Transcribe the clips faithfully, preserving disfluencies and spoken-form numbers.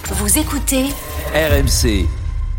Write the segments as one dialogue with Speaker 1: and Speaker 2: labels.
Speaker 1: Vous écoutez
Speaker 2: R M C.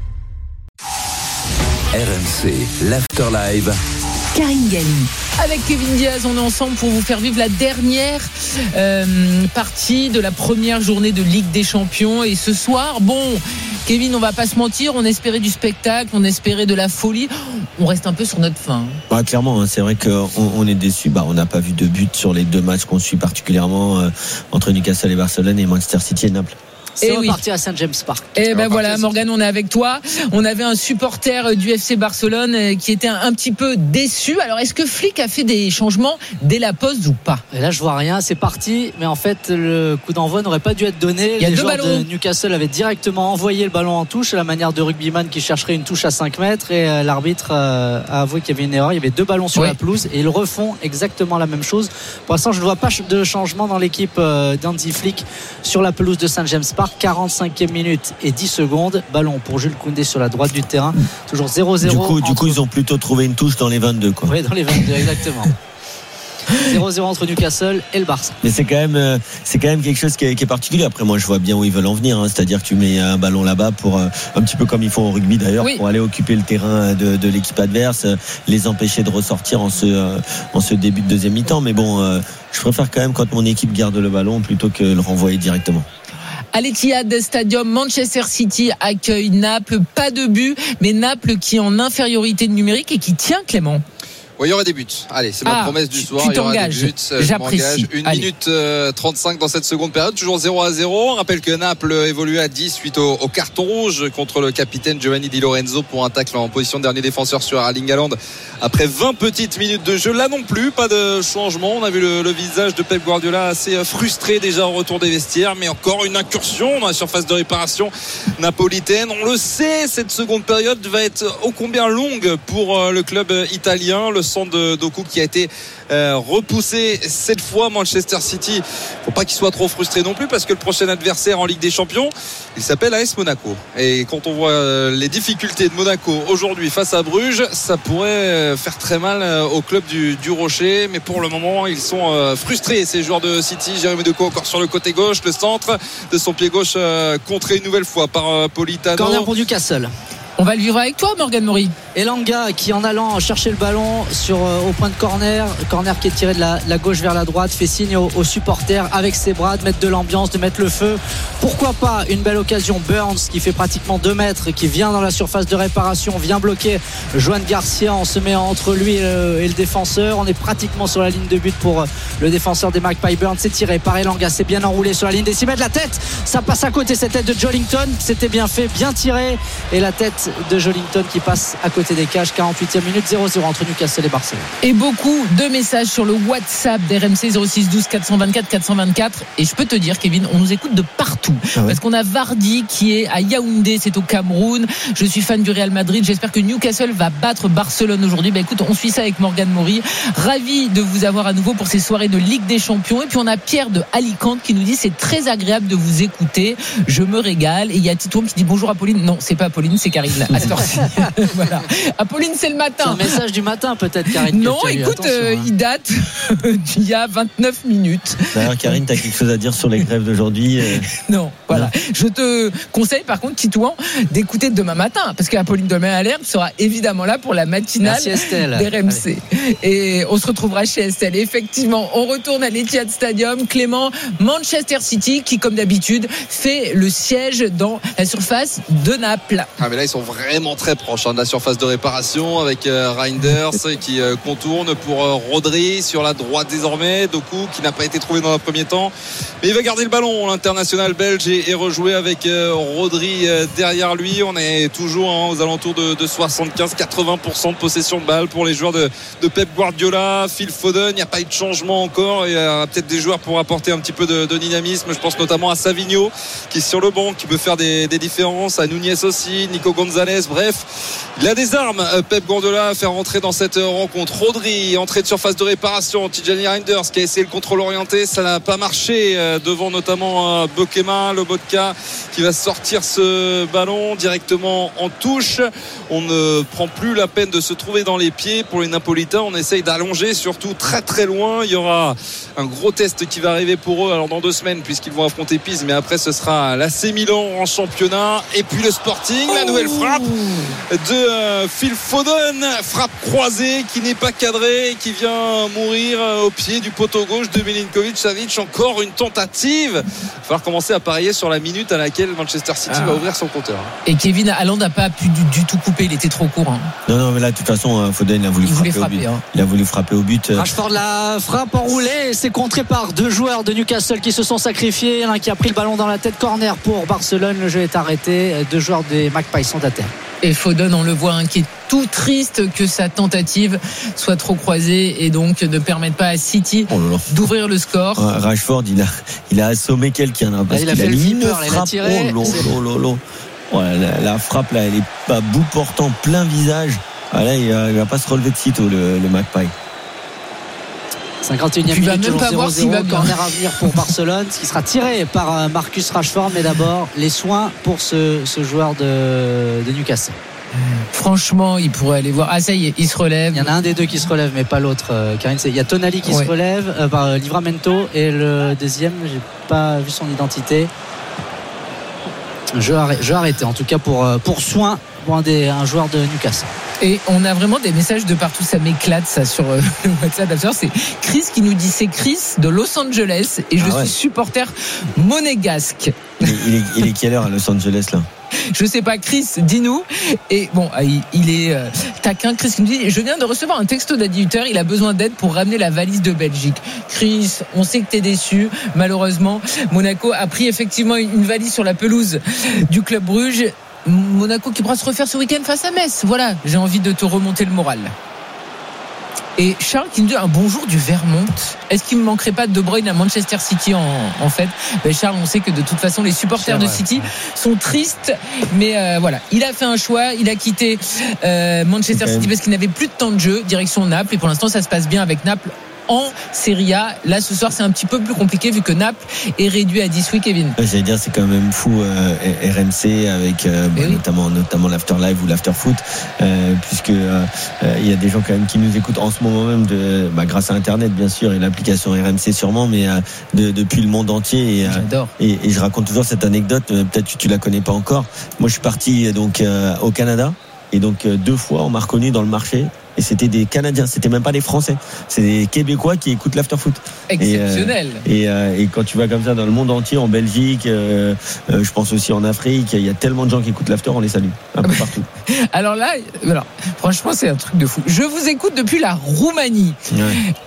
Speaker 2: R M C, l'Afterlive.
Speaker 3: Karine Galli. Avec Kevin Diaz, on est ensemble pour vous faire vivre la dernière euh, partie de la première journée de Ligue des Champions. Et ce soir, bon, Kevin, on va pas se mentir, on espérait du spectacle, on espérait de la folie. On reste un peu sur notre faim.
Speaker 4: Bah, clairement, hein, c'est vrai qu'on on est déçus. Bah, on n'a pas vu de but sur les deux matchs qu'on suit particulièrement euh, entre Newcastle et Barcelone et Manchester City et Naples.
Speaker 5: C'est
Speaker 3: et
Speaker 5: reparti
Speaker 3: oui.
Speaker 5: à Saint James Park.
Speaker 3: Et ben voilà, Morgane, on est avec toi. On avait un supporter du F C Barcelone qui était un, un petit peu déçu. Alors, est-ce que Flick a fait des changements dès la pause ou pas?
Speaker 5: Et là, je vois rien. C'est parti, mais en fait, le coup d'envoi n'aurait pas dû être donné.
Speaker 3: Il y a
Speaker 5: Les
Speaker 3: deux
Speaker 5: joueurs
Speaker 3: ballons.
Speaker 5: de Newcastle avaient directement envoyé le ballon en touche, à la manière de rugbyman qui chercherait une touche à cinq mètres. Et euh, l'arbitre euh, a avoué qu'il y avait une erreur. Il y avait deux ballons sur
Speaker 3: ouais.
Speaker 5: la pelouse et ils refont exactement la même chose. Pour l'instant, je ne vois pas de changement dans l'équipe euh, d'Hansi Flick sur la pelouse de Saint James Park. quarante-cinquième minute et dix secondes. Ballon pour Jules Koundé sur la droite du terrain. Toujours zéro zéro.
Speaker 4: Du coup,
Speaker 5: entre...
Speaker 4: du coup, ils ont plutôt trouvé une touche dans les vingt-deux, quoi.
Speaker 5: Oui, dans les vingt-deux, exactement. zéro zéro entre Newcastle et le Barça.
Speaker 4: Mais c'est quand même, euh, c'est quand même quelque chose qui est, qui est particulier. Après, moi, je vois bien où ils veulent en venir. Hein. C'est-à-dire que tu mets un ballon là-bas pour, euh, un petit peu comme ils font au rugby d'ailleurs,
Speaker 3: oui.
Speaker 4: pour aller occuper le terrain de, de l'équipe adverse, euh, les empêcher de ressortir en ce, euh, en ce début de deuxième mi-temps. Mais bon, euh, je préfère quand même quand mon équipe garde le ballon plutôt que le renvoyer directement.
Speaker 3: À l'Etihad Stadium, Manchester City accueille Naples. Pas de but, mais Naples qui est en infériorité numérique et qui tient, Clément.
Speaker 6: Oui, il y aura des buts. Allez, c'est ma
Speaker 3: ah,
Speaker 6: promesse du
Speaker 3: tu,
Speaker 6: soir.
Speaker 3: Tu
Speaker 6: il y aura
Speaker 3: t'engages.
Speaker 6: des buts.
Speaker 3: J'apprécie.
Speaker 6: Une
Speaker 3: Allez.
Speaker 6: minute euh, trente-cinq dans cette seconde période. Toujours zéro à zéro. On rappelle que Naples évolue à dix suite au, au carton rouge contre le capitaine Giovanni Di Lorenzo pour un tacle en position de dernier défenseur sur Erling Haaland. Après vingt petites minutes de jeu, là non plus, pas de changement. On a vu le, le visage de Pep Guardiola assez frustré déjà au retour des vestiaires. Mais encore une incursion dans la surface de réparation napolitaine. On le sait, cette seconde période va être ô combien longue pour le club italien. Le centre de Doku qui a été euh, repoussé cette fois. Manchester City, faut pas qu'il soit trop frustré non plus parce que le prochain adversaire en Ligue des Champions, il s'appelle A S Monaco. Et quand on voit euh, les difficultés de Monaco aujourd'hui face à Bruges, ça pourrait euh, faire très mal euh, au club du, du Rocher. Mais pour le moment, ils sont euh, frustrés, ces joueurs de City. Jérémy Doku encore sur le côté gauche, le centre de son pied gauche euh, contré une nouvelle fois par euh, Politano.
Speaker 5: Corner pour Newcastle.
Speaker 3: On va le vivre avec toi, Morgane Maury.
Speaker 5: Elanga qui, en allant chercher le ballon sur, euh, au point de corner, corner qui est tiré de la, la gauche vers la droite, fait signe aux, aux supporters avec ses bras de mettre de l'ambiance, de mettre le feu. Pourquoi pas une belle occasion. Burns qui fait pratiquement deux mètres, qui vient dans la surface de réparation, vient bloquer Joan Garcia. On se met entre lui et le, et le défenseur. On est pratiquement sur la ligne de but pour le défenseur des Magpies. Burns c'est tiré par Elanga, c'est bien enroulé sur la ligne des six mètres. La tête, ça passe à côté, cette tête de Joelinton. C'était bien fait, bien tiré. Et la tête de Joelinton qui passe à côté des cages. Quarante-huitième minute, zéro zéro entre Newcastle et Barcelone.
Speaker 3: Et beaucoup de messages sur le WhatsApp d'R M C zéro six douze quatre cent vingt-quatre quatre cent vingt-quatre. Et je peux te dire, Kevin, on nous écoute de partout. Ah ouais. Parce qu'on a Vardy qui est à Yaoundé, c'est au Cameroun. Je suis fan du Real Madrid. J'espère que Newcastle va battre Barcelone aujourd'hui. Bah écoute, on suit ça avec Morgane Maury. Ravi de vous avoir à nouveau pour ces soirées de Ligue des Champions. Et puis on a Pierre de Alicante qui nous dit c'est très agréable de vous écouter. Je me régale. Et il y a Titoum qui dit bonjour Apolline. Non, c'est pas Apolline, c'est Karine. À cette heure-ci. Voilà. Apolline, c'est le matin.
Speaker 5: C'est un message du matin peut-être, Karine.
Speaker 3: Non, écoute, euh, hein. Il date d'il y a vingt-neuf minutes.
Speaker 4: D'ailleurs, Karine, t'as quelque chose à dire sur les grèves d'aujourd'hui? euh...
Speaker 3: Non, voilà. Non. Je te conseille par contre, Titouan, d'écouter demain matin, parce qu'Apolline demain à l'herbe sera évidemment là pour la matinale d'R M C. Et on se retrouvera chez Estelle. Et effectivement, on retourne à l'Etihad Stadium. Clément, Manchester City, qui comme d'habitude fait le siège dans la surface de Naples.
Speaker 6: Ah mais là ils sont vraiment très proches hein, de la surface de réparation avec euh, Reinders qui euh, contourne pour euh, Rodri sur la droite désormais. Doku qui n'a pas été trouvé dans le premier temps, mais il va garder le ballon. L'international belge est, est rejoué avec euh, Rodri euh, derrière lui. On est toujours hein, aux alentours de, de soixante-quinze à quatre-vingts pour cent de possession de balle pour les joueurs de, de Pep Guardiola. Phil Foden, il n'y a pas eu de changement encore. Il y a peut-être des joueurs pour apporter un petit peu de, de dynamisme. Je pense notamment à Savigno qui est sur le banc, qui peut faire des, des différences, à Nunez aussi, Nico Gonzalez. Bref, il a des des armes, Pep Guardiola, à faire rentrer dans cette rencontre. Rodri, entrée de surface de réparation. Tijani Reinders qui a essayé le contrôle orienté, ça n'a pas marché devant notamment Bokema, Lobotka qui va sortir ce ballon directement en touche. On ne prend plus la peine de se trouver dans les pieds pour les Napolitains. On essaye d'allonger, surtout très très loin. Il y aura un gros test qui va arriver pour eux alors dans deux semaines puisqu'ils vont affronter Pise, mais après ce sera l'A C Milan en championnat et puis le Sporting. La nouvelle frappe de euh, Phil Foden, frappe croisée qui n'est pas cadrée, qui vient mourir au pied du poteau gauche de Milinkovic-Savic. Encore une tentative. Il va falloir commencer à parier sur la minute à laquelle Manchester City ah. va ouvrir son compteur.
Speaker 3: Et Kevin Haaland n'a pas pu du, du tout couper, il était trop court. Hein.
Speaker 4: Non, non, mais là, de toute façon, Foden a voulu
Speaker 3: il
Speaker 4: frapper,
Speaker 3: frapper,
Speaker 4: au but.
Speaker 3: Hein.
Speaker 4: Il a voulu frapper au but.
Speaker 5: Rashford la frappe enroulée, c'est contré par deux joueurs de Newcastle qui se sont sacrifiés. L'un qui a pris le ballon dans la tête, corner pour Barcelone. Le jeu est arrêté. Deux joueurs des Magpies sont à terre.
Speaker 3: Et Foden, on le voit, hein, qui est tout triste que sa tentative soit trop croisée et donc ne permette pas à City oh d'ouvrir le score.
Speaker 4: Ouais, Rashford, il a, il a assommé quelqu'un. Hein, parce
Speaker 5: il a
Speaker 4: qu'il
Speaker 5: fait
Speaker 4: a
Speaker 5: le
Speaker 4: une
Speaker 5: flipper, il a tiré.
Speaker 4: Oh, lo, lo, lo. Ouais, la, la frappe, là, elle est pas bout portant, plein visage. Ah, là, il va, il va pas se relever de sitôt, le, le Magpie.
Speaker 5: cinquante et unième minute, toujours zéro zéro, corner à venir pour Barcelone, ce qui sera tiré par Marcus Rashford. Mais d'abord, les soins pour ce, ce joueur de, de Newcastle.
Speaker 3: Franchement, il pourrait aller voir. Ah, ça y est, il se relève.
Speaker 5: Il y en a un des deux qui se relève, mais pas l'autre. Karine, il y a Tonali qui ouais. se relève, euh, par Livramento, et le deuxième, j'ai pas vu son identité. Jeu arrêté, jeu arrêté en tout cas pour, pour soin pour un, des, un joueur de Newcastle.
Speaker 3: Et on a vraiment des messages de partout, ça m'éclate ça sur euh, le WhatsApp. C'est Chris qui nous dit c'est Chris de Los Angeles et je ah ouais. suis supporter monégasque.
Speaker 4: Il est, il, est, il est quelle heure à Los Angeles là?
Speaker 3: Je sais pas, Chris, dis-nous. Et bon, il, il est euh, taquin. Chris qui nous dit je viens de recevoir un texto d'additeur, il a besoin d'aide pour ramener la valise de Belgique. Chris, on sait que t'es déçu. Malheureusement, Monaco a pris effectivement une valise sur la pelouse du Club Bruges. Monaco qui pourra se refaire ce week-end face à Metz. Voilà, j'ai envie de te remonter le moral. Et Charles qui nous dit un bonjour du Vermont. Est-ce qu'il ne me manquerait pas de De Bruyne à Manchester City en, en fait ben Charles, on sait que de toute façon les supporters de City sont tristes, mais euh, voilà, il a fait un choix, il a quitté euh, Manchester okay. City parce qu'il n'avait plus de temps de jeu, direction Naples, et pour l'instant ça se passe bien avec Naples en Serie A. Là ce soir c'est un petit peu plus compliqué vu que Naples est réduit à dix. Oui, Kevin.
Speaker 4: J'allais dire c'est quand même fou euh, R M C avec euh, bon, oui. notamment notamment l'after live ou l'after foot euh, puisque euh, il y a des gens quand même qui nous écoutent en ce moment même de bah, grâce à internet bien sûr et l'application R M C sûrement, mais euh, de, depuis le monde entier. Et,
Speaker 3: J'adore.
Speaker 4: Et, et je raconte toujours cette anecdote. Peut-être que tu la connais pas encore. Moi je suis parti donc euh, au Canada et donc euh, deux fois on m'a reconnu dans le marché. Et c'était des Canadiens, c'était même pas des Français, c'est des Québécois qui écoutent l'afterfoot.
Speaker 3: Exceptionnel.
Speaker 4: Et, euh, et, euh, et quand tu vas comme ça dans le monde entier, en Belgique, euh, euh, je pense aussi en Afrique, il y a tellement de gens qui écoutent l'after, on les salue un peu partout.
Speaker 3: Alors là, alors, franchement, c'est un truc de fou. Je vous écoute depuis la Roumanie. Ouais.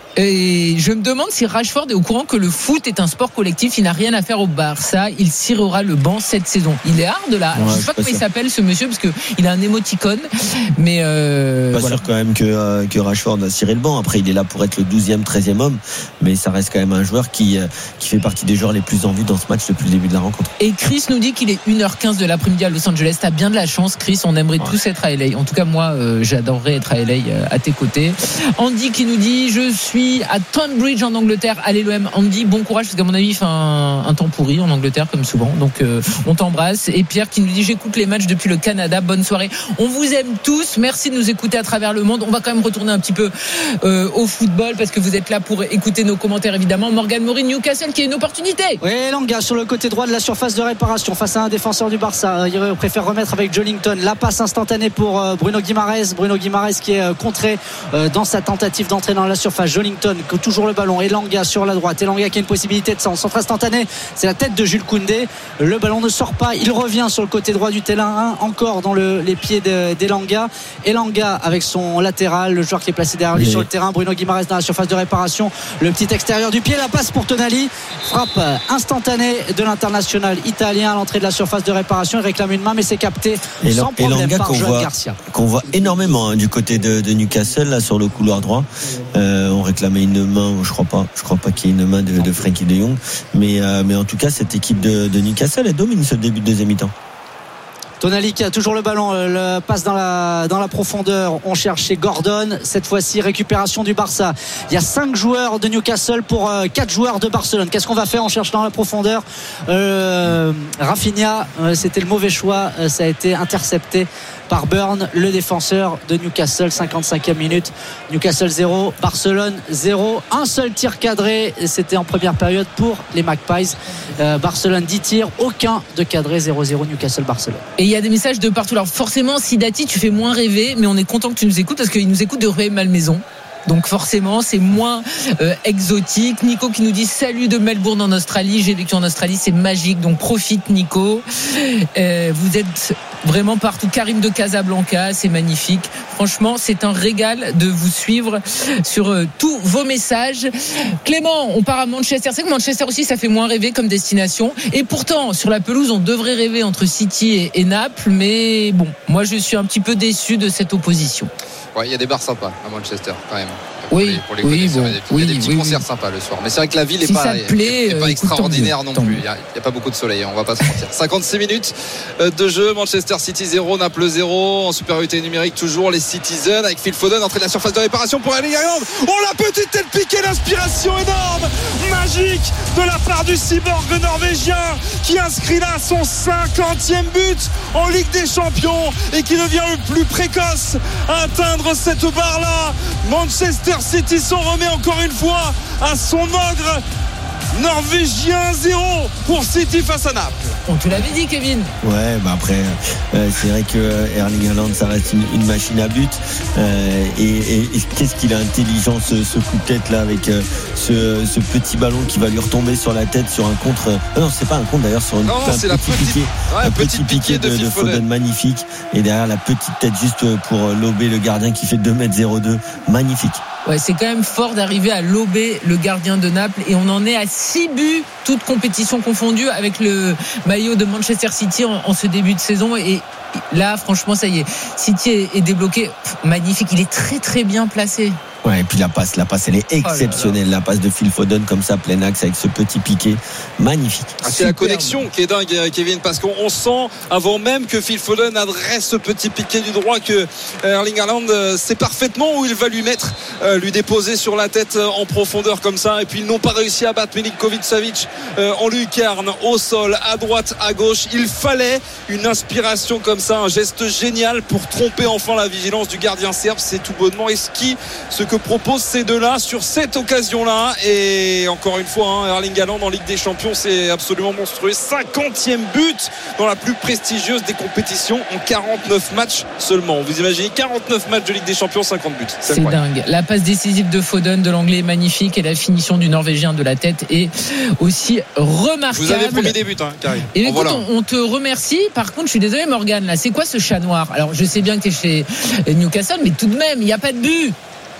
Speaker 3: Et je me demande si Rashford est au courant que le foot est un sport collectif. Il n'a rien à faire au Barça. Il cirera le banc cette saison. Il est hard là. Ouais, je sais pas comment sûr. il s'appelle ce monsieur parce que il a un émoticône. Mais euh,
Speaker 4: pas
Speaker 3: voilà.
Speaker 4: sûr quand même que euh, que Rashford a ciré le banc. Après, il est là pour être le douzième, treizième homme. Mais ça reste quand même un joueur qui euh, qui fait partie des joueurs les plus en vue dans ce match depuis le début de la rencontre.
Speaker 3: Et Chris nous dit qu'il est une heure quinze de l'après-midi à Los Angeles. T'as bien de la chance, Chris. On aimerait ouais. tous être à L A. En tout cas, moi, euh, j'adorerais être à L A euh, à tes côtés. Andy qui nous dit je suis à Tonbridge en Angleterre. Allez l'O M, Andy, bon courage parce qu'à mon avis il fait un, un temps pourri en Angleterre comme souvent, donc euh, on t'embrasse. Et Pierre qui nous dit j'écoute les matchs depuis le Canada, bonne soirée, on vous aime tous, merci de nous écouter à travers le monde. On va quand même retourner un petit peu euh, au football parce que vous êtes là pour écouter nos commentaires évidemment. Morgan Mori, Newcastle qui a une opportunité.
Speaker 5: Oui, Langa sur le côté droit de la surface de réparation face à un défenseur du Barça. Il préfère remettre avec Joelinton. La passe instantanée pour Bruno Guimaraes. Bruno Guimaraes qui est contré dans sa tentative d'entrer dans la surface. Joelinton toujours le ballon. Elanga sur la droite. Elanga qui a une possibilité de centre instantané. C'est la tête de Jules Koundé. Le ballon ne sort pas. Il revient sur le côté droit du terrain. Encore dans le, les pieds d'Elanga. Elanga avec son latéral. Le joueur qui est placé derrière lui oui. sur le terrain. Bruno Guimaraes dans la surface de réparation. Le petit extérieur du pied. La passe pour Tonali. Frappe instantanée de l'international italien à l'entrée de la surface de réparation. Il réclame une main mais c'est capté
Speaker 4: et
Speaker 5: sans problème
Speaker 4: Elanga
Speaker 5: par
Speaker 4: qu'on
Speaker 5: Joan
Speaker 4: voit,
Speaker 5: Garcia.
Speaker 4: Qu'on voit énormément hein, du côté de, de Newcastle là sur le couloir droit. Euh, on réclamait une main, je crois pas, je crois pas qu'il y ait une main de, de Frenkie de Jong, mais euh, mais en tout cas cette équipe de, de Newcastle elle domine ce début de deuxième mi-temps.
Speaker 5: Tonali qui a toujours le ballon, le passe dans la, dans la profondeur. On cherche chez Gordon. Cette fois-ci, récupération du Barça. Il y a cinq joueurs de Newcastle pour quatre joueurs de Barcelone. Qu'est-ce qu'on va faire? On cherche dans la profondeur. Euh, Rafinha, euh, c'était le mauvais choix. Euh, ça a été intercepté par Burn, le défenseur de Newcastle. cinquante-cinquième minute. Newcastle zéro, Barcelone zéro. Un seul tir cadré. C'était en première période pour les Magpies. Euh, Barcelone dix tirs, aucun de cadré. Zéro zéro Newcastle-Barcelone.
Speaker 3: Et il y a des messages de partout. Alors forcément, Sidati, tu fais moins rêver, mais on est content que tu nous écoutes parce qu'il nous écoute de Rueil-Malmaison. Donc forcément c'est moins euh, exotique. Nico qui nous dit salut de Melbourne en Australie, j'ai vécu en Australie, c'est magique, donc profite Nico. euh, vous êtes vraiment partout. Karim de Casablanca, c'est magnifique, franchement c'est un régal de vous suivre sur euh, tous vos messages. Clément, on part à Manchester. C'est que Manchester aussi ça fait moins rêver comme destination, et pourtant sur la pelouse on devrait rêver entre City et, et Naples, mais bon, moi je suis un petit peu déçu de cette opposition.
Speaker 6: Ouais, il y a des bars sympas à Manchester quand même.
Speaker 3: Oui,
Speaker 6: pour les,
Speaker 3: oui,
Speaker 6: connaisseurs,
Speaker 3: bon,
Speaker 6: il y a des,
Speaker 3: oui,
Speaker 6: il y a des petits
Speaker 3: oui,
Speaker 6: concerts
Speaker 3: oui.
Speaker 6: sympas le soir. Mais c'est vrai que la ville n'est
Speaker 3: si
Speaker 6: pas,
Speaker 3: plaît,
Speaker 6: est, est pas
Speaker 3: euh,
Speaker 6: extraordinaire
Speaker 3: écoute,
Speaker 6: non plus. Il n'y a, a pas beaucoup de soleil, on va pas se mentir. cinquante-six minutes de jeu, Manchester City zéro, Naples zéro. En supériorité numérique toujours les Citizens avec Phil Foden, entrée de la surface de réparation pour Erling Haaland. Oh la petite tête piquée, l'inspiration énorme, magique de la part du cyborg norvégien qui inscrit là son cinquantième but en Ligue des Champions et qui devient le plus précoce à atteindre cette barre là. Manchester City s'en remet encore une fois à son ogre norvégien. Zéro pour City face à Naples.
Speaker 3: On te l'avait dit Kevin.
Speaker 4: Ouais, bah après euh, c'est vrai que Erling Haaland ça reste une, une machine à but, euh, et, et, et qu'est-ce qu'il a intelligent ce, ce coup de tête là avec euh, ce, ce petit ballon qui va lui retomber sur la tête sur un contre. Euh, non c'est pas un contre d'ailleurs, sur une,
Speaker 6: non,
Speaker 4: un
Speaker 6: c'est
Speaker 4: petit
Speaker 6: la petite,
Speaker 4: piqué,
Speaker 6: ouais,
Speaker 4: un
Speaker 6: petit
Speaker 4: petit piqué de, de, de Foden. Foden magnifique, et derrière la petite tête juste pour lober le gardien qui fait deux mètres zéro deux, magnifique.
Speaker 3: Ouais, c'est quand même fort d'arriver à lober le gardien de Naples, et on en est à six buts, toutes compétitions confondues, avec le maillot de Manchester City en, en ce début de saison. Et là, franchement, ça y est, City est, est débloqué. Pff, magnifique, il est très très bien placé.
Speaker 4: Ouais, et puis la passe, la passe, elle est exceptionnelle. Oh là là. La passe de Phil Foden comme ça, plein axe avec ce petit piqué, magnifique.
Speaker 6: Ah, c'est la connexion qui est dingue, Kevin, parce qu'on sent avant même que Phil Foden adresse ce petit piqué du droit que Erling Haaland sait parfaitement où il va lui mettre, euh, lui déposer sur la tête en profondeur comme ça. Et puis ils n'ont pas réussi à battre Milinkovic-Savic euh, en lucarne, au sol, à droite, à gauche. Il fallait une inspiration comme ça, un geste génial pour tromper enfin la vigilance du gardien serbe. C'est tout bonnement esquis ce que proposent ces deux-là sur cette occasion-là. Et encore une fois, hein, Erling Haaland en Ligue des Champions, c'est absolument monstrueux. cinquantième but dans la plus prestigieuse des compétitions en quarante-neuf matchs seulement. Vous imaginez, quarante-neuf matchs de Ligue des Champions, cinquante buts. C'est,
Speaker 3: c'est dingue. La passe décisive de Foden, de l'anglais, est magnifique, et la finition du Norvégien de la tête est aussi remarquable.
Speaker 6: Vous avez promis des buts, hein, Karim.
Speaker 3: Et écoute,
Speaker 6: voilà.
Speaker 3: on, on te remercie. Par contre, je suis désolé, Morgane, là, c'est quoi ce chat noir? Alors, je sais bien que tu es chez Newcastle, mais tout de même, il n'y a pas de but.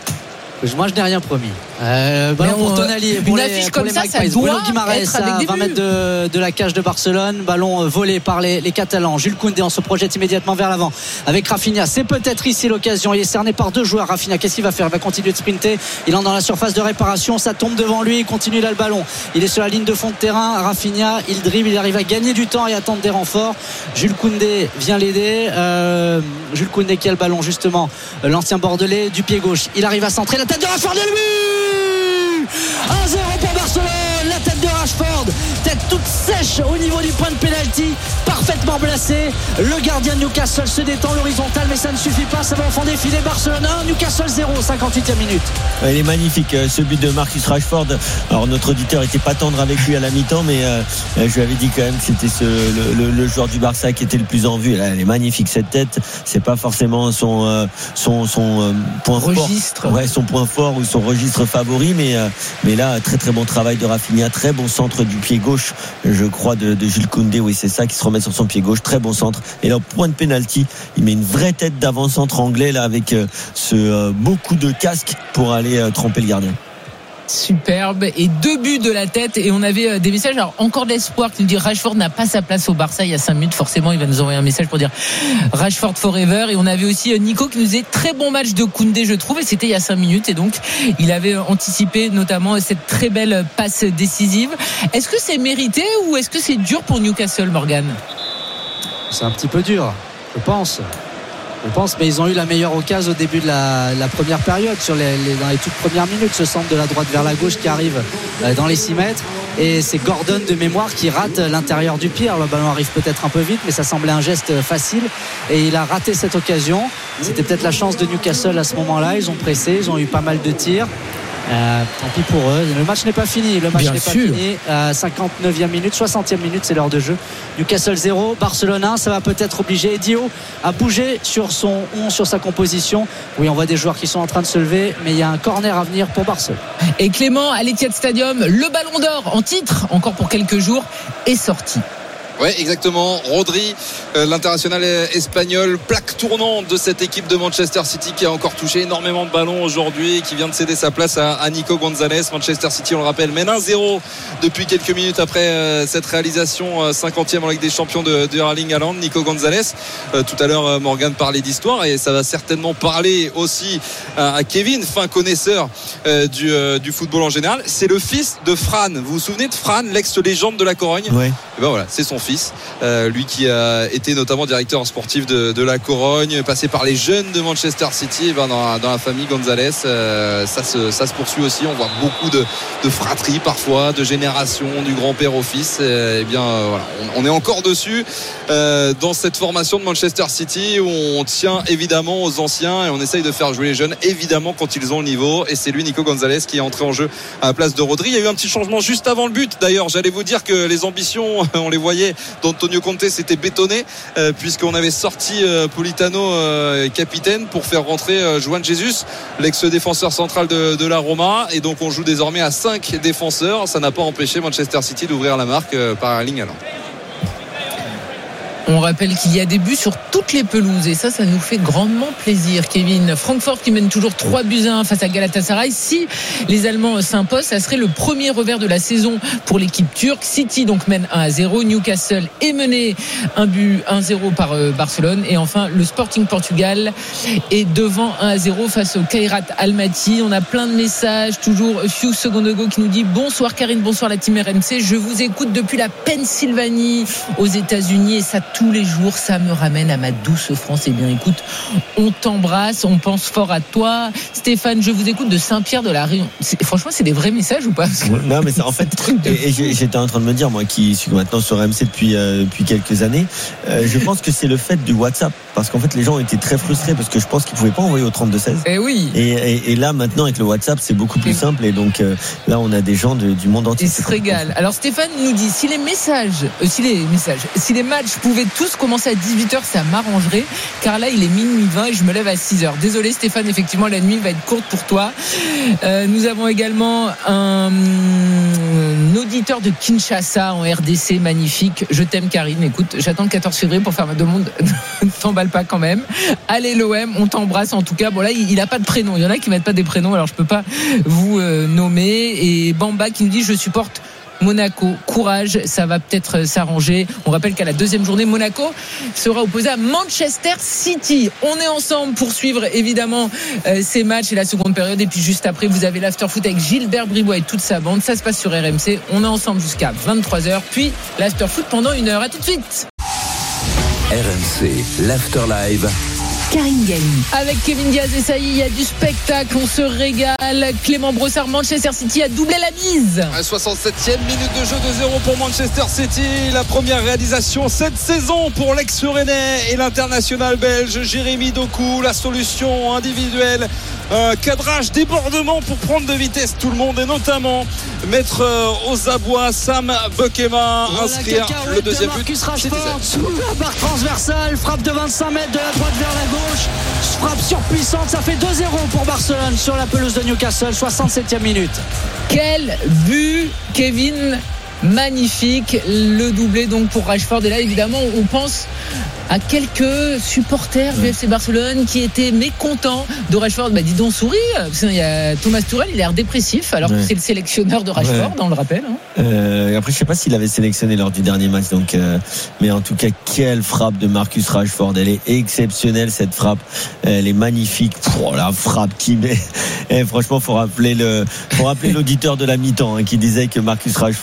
Speaker 5: Moi je n'ai rien promis. Euh, ballon
Speaker 3: on,
Speaker 5: pour Tonali,
Speaker 3: une
Speaker 5: pour les,
Speaker 3: affiche
Speaker 5: pour
Speaker 3: comme
Speaker 5: les
Speaker 3: ça,
Speaker 5: Magpies.
Speaker 3: ça doit
Speaker 5: Bruno Guimaraes
Speaker 3: être avec
Speaker 5: à
Speaker 3: des
Speaker 5: vingt
Speaker 3: buts.
Speaker 5: mètres de, de la cage de Barcelone. Ballon volé par les, les Catalans. Jules Koundé, on se projette immédiatement vers l'avant avec Rafinha. C'est peut-être ici l'occasion. Il est cerné par deux joueurs. Rafinha, qu'est-ce qu'il va faire? Il va continuer de sprinter. Il entre dans la surface de réparation. Ça tombe devant lui. Il continue là le ballon. Il est sur la ligne de fond de terrain. Rafinha, il dribble. Il arrive à gagner du temps et attendre des renforts. Jules Koundé vient l'aider. Euh, Jules Koundé qui a le ballon justement. L'ancien Bordelais du pied gauche. Il arrive à centrer. La tête de Rashford de lui. un zéro pour Barcelone. La tête de Rashford, tête toute sèche au niveau du point de pénalty, parfaitement placé. Le gardien de Newcastle se détend l'horizontale, mais ça ne suffit pas. Ça va au fond des filets. Barcelone un, Newcastle zéro, cinquante-huitième minute.
Speaker 4: Il est magnifique ce but de Marcus Rashford. Alors notre auditeur était pas tendre avec lui à la mi-temps, mais euh, je lui avais dit quand même que c'était ce, le, le, le joueur du Barça qui était le plus en vue. Là, elle est magnifique cette tête. C'est pas forcément son euh, son son euh, point
Speaker 3: registre.
Speaker 4: fort, ouais, son point fort ou son registre favori, mais euh, mais là très très bon travail de Rafinha, très bon centre du pied gauche, je crois de, de Jules Koundé. Oui, c'est ça, qui se remet sur son pied gauche, très bon centre. Et là, point de pénalty, il met une vraie tête d'avant-centre anglais là avec euh, ce euh, beaucoup de casque pour aller euh, tromper le gardien.
Speaker 3: Superbe, et deux buts de la tête. Et on avait des messages, alors encore de l'espoir, qui nous dit Rashford n'a pas sa place au Barça. Il y a cinq minutes, forcément il va nous envoyer un message pour dire Rashford forever. Et on avait aussi Nico qui nous disait très bon match de Koundé, je trouve, et c'était il y a cinq minutes, et donc il avait anticipé notamment cette très belle passe décisive. Est-ce que c'est mérité ou est-ce que c'est dur pour Newcastle, Morgan?
Speaker 5: c'est un petit peu dur, je pense. Je pense, mais ils ont eu la meilleure occasion au début de la, la première période, sur les, les, dans les toutes premières minutes, ce centre de la droite vers la gauche qui arrive euh, dans les six mètres. Et c'est Gordon de mémoire qui rate l'intérieur du pied. Alors, le ballon arrive peut-être un peu vite, mais ça semblait un geste facile. Et il a raté cette occasion. C'était peut-être la chance de Newcastle à ce moment-là. Ils ont pressé, ils ont eu pas mal de tirs. Euh, tant pis pour eux. Le match n'est pas fini. Le match
Speaker 3: Bien
Speaker 5: n'est pas
Speaker 3: sûr.
Speaker 5: fini. Euh, cinquante-neuvième minute, soixantième minute, c'est l'heure de jeu. Newcastle zéro, Barcelone un. Ça va peut-être obliger Dio à bouger sur son onze, sur sa composition. Oui, on voit des joueurs qui sont en train de se lever, mais il y a un corner à venir pour Barcelone.
Speaker 3: Et Clément, à l'Etihad Stadium, le ballon d'or en titre, encore pour quelques jours, est sorti.
Speaker 6: Ouais, exactement. Rodri, euh, l'international espagnol, plaque tournante de cette équipe de Manchester City qui a encore touché énormément de ballons aujourd'hui et qui vient de céder sa place à, à Nico Gonzalez. Manchester City, on le rappelle, mène un zéro depuis quelques minutes après euh, cette réalisation euh, cinquantième en Ligue des Champions de, de Erling Haaland. Nico Gonzalez, euh, tout à l'heure euh, Morgan parlait d'histoire et ça va certainement parler aussi à, à Kevin, fin connaisseur euh, du, euh, du football en général. C'est le fils de Fran. Vous vous souvenez de Fran, l'ex-légende de la Corogne?
Speaker 4: Ouais.
Speaker 6: Et ben voilà, c'est son fils. Euh, lui qui a été notamment directeur sportif de, de la Corogne, passé par les jeunes de Manchester City. Et ben dans, dans la famille Gonzalez, euh, ça, se, ça se poursuit aussi. On voit beaucoup de, de fratrie parfois, de génération, du grand-père au fils. Et, et bien euh, voilà, on, on est encore dessus euh, dans cette formation de Manchester City où on tient évidemment aux anciens et on essaye de faire jouer les jeunes évidemment quand ils ont le niveau. Et c'est lui, Nico Gonzalez, qui est entré en jeu à la place de Rodri. Il y a eu un petit changement juste avant le but. D'ailleurs, j'allais vous dire que les ambitions, on les voyait d'Antonio Conte, s'était bétonné euh, puisqu'on avait sorti euh, Politano euh, capitaine pour faire rentrer euh, Juan Jesus, l'ex-défenseur central de, de la Roma, et donc on joue désormais à cinq défenseurs. Ça n'a pas empêché Manchester City d'ouvrir la marque euh, par Erling Haaland.
Speaker 3: On rappelle qu'il y a des buts sur toutes les pelouses et ça, ça nous fait grandement plaisir, Kevin. Francfort qui mène toujours trois buts à un face à Galatasaray. Si les Allemands s'imposent, ça serait le premier revers de la saison pour l'équipe turque. City donc mène un à zéro. Newcastle est mené un but un zéro par Barcelone. Et enfin, le Sporting Portugal est devant un à zéro face au Kairat Almaty. On a plein de messages. Toujours Few Secondago qui nous dit bonsoir Karine, bonsoir la team R M C. Je vous écoute depuis la Pennsylvanie aux États-Unis et ça tous les jours, ça me ramène à ma douce France. Eh bien, écoute, on t'embrasse, on pense fort à toi. Stéphane, je vous écoute de Saint-Pierre de la Réunion. C'est, franchement, c'est des vrais messages ou pas?
Speaker 4: Non, mais ça, en fait, et, et j'étais en train de me dire, moi qui suis maintenant sur R M C depuis, euh, depuis quelques années, euh, je pense que c'est le fait du WhatsApp. Parce qu'en fait, les gens ont été très frustrés parce que je pense qu'ils ne pouvaient pas envoyer au trente-deux seize.
Speaker 3: Eh oui.
Speaker 4: Et, et, et là, maintenant, avec le WhatsApp, c'est beaucoup plus simple. Et donc, euh, là, on a des gens de, du monde entier.
Speaker 3: Ils se régalent. Alors, Stéphane nous dit si les messages, euh, si les messages, si les matchs pouvaient tous commencer à dix-huit heures, ça m'arrangerait. Car là, il est minuit vingt et je me lève à six heures. Désolé, Stéphane, effectivement, la nuit va être courte pour toi. Euh, nous avons également un, un auditeur de Kinshasa en R D C, magnifique. Je t'aime, Karine. Écoute, j'attends le quatorze février pour faire ma demande. T'emballe pas quand même. Allez, l'O M, on t'embrasse en tout cas. Bon, là, il n'a pas de prénom. Il y en a qui mettent pas des prénoms, alors je peux pas vous euh, nommer. Et Bamba qui nous dit je supporte Monaco, courage, ça va peut-être s'arranger. On rappelle qu'à la deuxième journée, Monaco sera opposé à Manchester City. On est ensemble pour suivre évidemment euh, ces matchs et la seconde période. Et puis juste après, vous avez l'after-foot avec Gilbert Bribois et toute sa bande. Ça se passe sur R M C. On est ensemble jusqu'à vingt-trois heures. Puis l'after-foot pendant une heure. À tout de suite.
Speaker 2: R M C, l'After Live.
Speaker 3: Karine Galli. Avec Kevin Diaz et ça y est, il y a du spectacle, on se régale. Clément Brossard, Manchester City a doublé la mise.
Speaker 6: soixante-septième minute de jeu de zéro pour Manchester City. La première réalisation cette saison pour l'ex-Rennais et l'international belge Jérémy Doku. La solution individuelle, un cadrage, débordement pour prendre de vitesse tout le monde et notamment mettre aux abois Sam Bukema, inscrire oh, le deuxième but.
Speaker 5: Marcus Rashford sous la barre transversale, frappe de vingt-cinq mètres de la droite vers la gauche. Frappe surpuissante, ça fait deux zéro pour Barcelone sur la pelouse de Newcastle, soixante-septième minute.
Speaker 3: Quel but, Kevin, magnifique, le doublé donc pour Rashford. Et là évidemment on pense à quelques supporters du F C Barcelone qui étaient mécontents de Rashford. Bah dis donc souris, il y a Thomas Tuchel, il a l'air dépressif alors ouais. que c'est le sélectionneur de Rashford, ouais. on le rappelle. Hein.
Speaker 4: Euh, après je sais pas s'il avait sélectionné lors du dernier match, donc euh, mais en tout cas quelle frappe de Marcus Rashford, elle est exceptionnelle cette frappe, elle est magnifique. Oh, la frappe qui met. Et franchement faut rappeler le, faut rappeler l'auditeur de la mi-temps hein, qui disait que Marcus Rashford euh,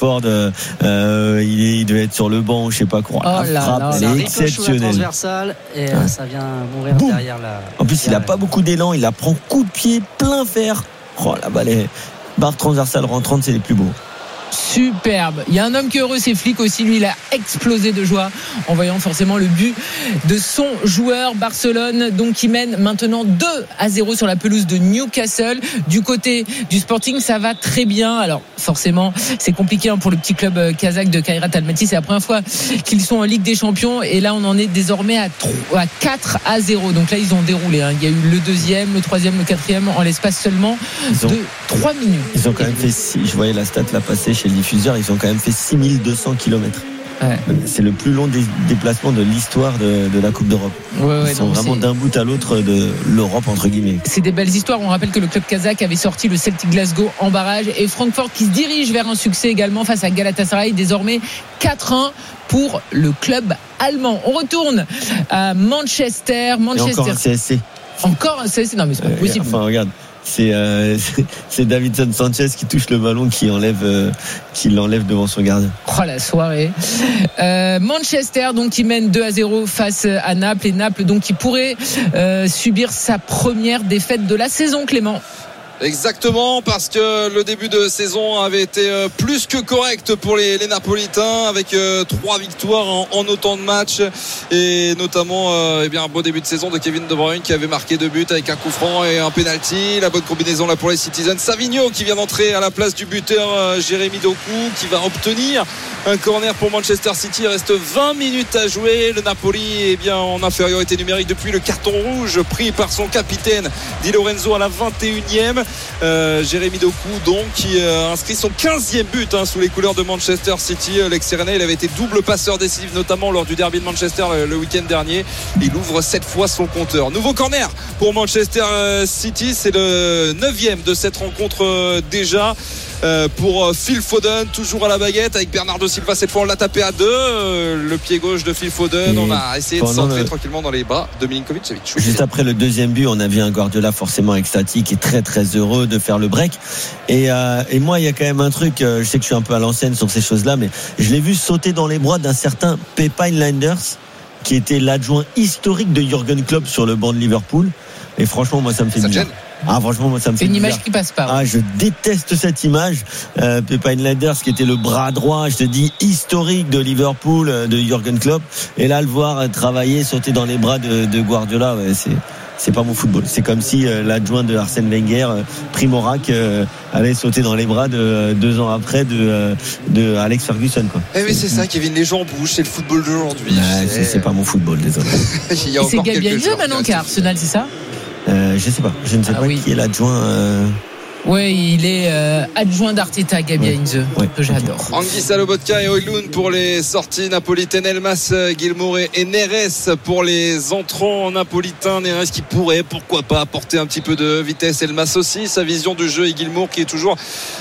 Speaker 4: euh, il, est, il devait être sur le banc, je sais pas quoi.
Speaker 3: Oh
Speaker 4: la frappe,
Speaker 3: là,
Speaker 4: elle
Speaker 5: ça
Speaker 4: est exceptionnelle.
Speaker 5: transversale et ouais. ça vient mourir
Speaker 4: Boum.
Speaker 5: derrière la.
Speaker 4: En plus, il a pas beaucoup d'élan, il la prend coup de pied, plein fer. Oh la balle est barre transversale rentrante, c'est les plus beaux.
Speaker 3: Superbe. Il y a un homme qui est heureux, c'est Flick aussi. Lui, il a explosé de joie en voyant forcément le but de son joueur. Barcelone, donc, qui mène maintenant deux à zéro sur la pelouse de Newcastle. Du côté du Sporting, ça va très bien. Alors, forcément, c'est compliqué hein, pour le petit club kazakh de Kairat Almaty. C'est la première fois qu'ils sont en Ligue des Champions. Et là, on en est désormais à, trois, à quatre à zéro. Donc là, ils ont déroulé. Hein. Il y a eu le deuxième, le troisième, le quatrième en l'espace seulement ont, de trois minutes.
Speaker 4: Ils ont quand même fait, je voyais la stat là passer chez le diffuseur, ils ont quand même fait six mille deux cents kilomètres. Ouais. C'est le plus long dé- déplacement de l'histoire de, de la Coupe d'Europe. Ouais, ouais, Ils sont vraiment c'est... d'un bout à l'autre de l'Europe entre guillemets.
Speaker 3: C'est des belles histoires. On rappelle que le club kazakh avait sorti le Celtic Glasgow en barrage et Francfort qui se dirige vers un succès également face à Galatasaray, désormais quatre un pour le club allemand. On retourne à Manchester. Manchester.
Speaker 4: Et encore un C S C.
Speaker 3: Encore un C S C. Non mais c'est pas euh, possible.
Speaker 4: Enfin regarde. C'est, euh, c'est, c'est Davinson Sanchez qui touche le ballon, qui enlève, euh, qui l'enlève devant son gardien.
Speaker 3: Oh la soirée. Euh, Manchester donc qui mène deux à zéro face à Naples et Naples donc qui pourrait euh, subir sa première défaite de la saison, Clément.
Speaker 6: Exactement, parce que le début de saison avait été plus que correct pour les, les Napolitains, avec euh, trois victoires en, en autant de matchs, et notamment euh, eh bien, un beau début de saison de Kevin De Bruyne qui avait marqué deux buts avec un coup franc et un penalty. La bonne combinaison là pour les Citizens. Savigno qui vient d'entrer à la place du buteur euh, Jérémy Doku, qui va obtenir un corner pour Manchester City. Il reste vingt minutes à jouer. Le Napoli est eh bien en infériorité numérique depuis le carton rouge pris par son capitaine Di Lorenzo à la vingt et unième. Euh, Jérémy Doku donc qui euh, inscrit son quinzième but hein, sous les couleurs de Manchester City. L'ex-Sérénais, il avait été double passeur décisif notamment lors du derby de Manchester le, le week-end dernier. Il ouvre sept fois son compteur. Nouveau corner pour Manchester City, c'est le neuvième de cette rencontre euh, déjà. Euh, pour Phil Foden, toujours à la baguette avec Bernardo Silva. Cette fois on l'a tapé à deux, euh, le pied gauche de Phil Foden. Et on a essayé de centrer le... tranquillement dans les bras de Milinkovic-Savic.
Speaker 4: Juste après le deuxième but, on a vu un Guardiola forcément extatique et très très heureux de faire le break. Et, euh, et moi il y a quand même un truc, euh, je sais que je suis un peu à l'ancienne sur ces choses là, mais je l'ai vu sauter dans les bras d'un certain Pepijn Lijnders, qui était l'adjoint historique de Jürgen Klopp sur le banc de Liverpool. Et franchement moi ça me fait
Speaker 6: ça
Speaker 4: bizarre. Ah franchement moi ça me
Speaker 3: c'est
Speaker 4: fait
Speaker 3: une
Speaker 4: bizarre.
Speaker 3: Image qui passe pas.
Speaker 4: Ah je déteste cette image. Euh, Pepijn Lijnders qui était le bras droit, je te dis historique de Liverpool, de Jürgen Klopp, et là le voir travailler, sauter dans les bras de, de Guardiola, ouais, c'est c'est pas mon football. C'est comme si euh, l'adjoint de Arsène Wenger, euh, Primorac, euh, allait sauter dans les bras de euh, deux ans après de euh, de Alex Ferguson quoi.
Speaker 6: Eh mais c'est ça Kevin, les gens bougent, c'est le football d'aujourd'hui.
Speaker 4: Ouais, c'est... c'est pas mon football, désolé.
Speaker 6: Il y a
Speaker 3: et c'est Gabi Heinze maintenant qui a Arsenal, c'est ça?
Speaker 4: Euh, je sais pas, je ne sais ah, pas oui. qui est l'adjoint. Euh...
Speaker 3: Oui, il est euh, adjoint d'Arteta, Gabi Heinze, ouais, que j'adore.
Speaker 6: Anguissa Lobotka et Højlund pour les sorties napolitaines, Elmas, Gilmour et Neres pour les entrants napolitains. Neres qui pourrait, pourquoi pas, apporter un petit peu de vitesse. Elmas aussi, sa vision du jeu, et Gilmour qui est toujours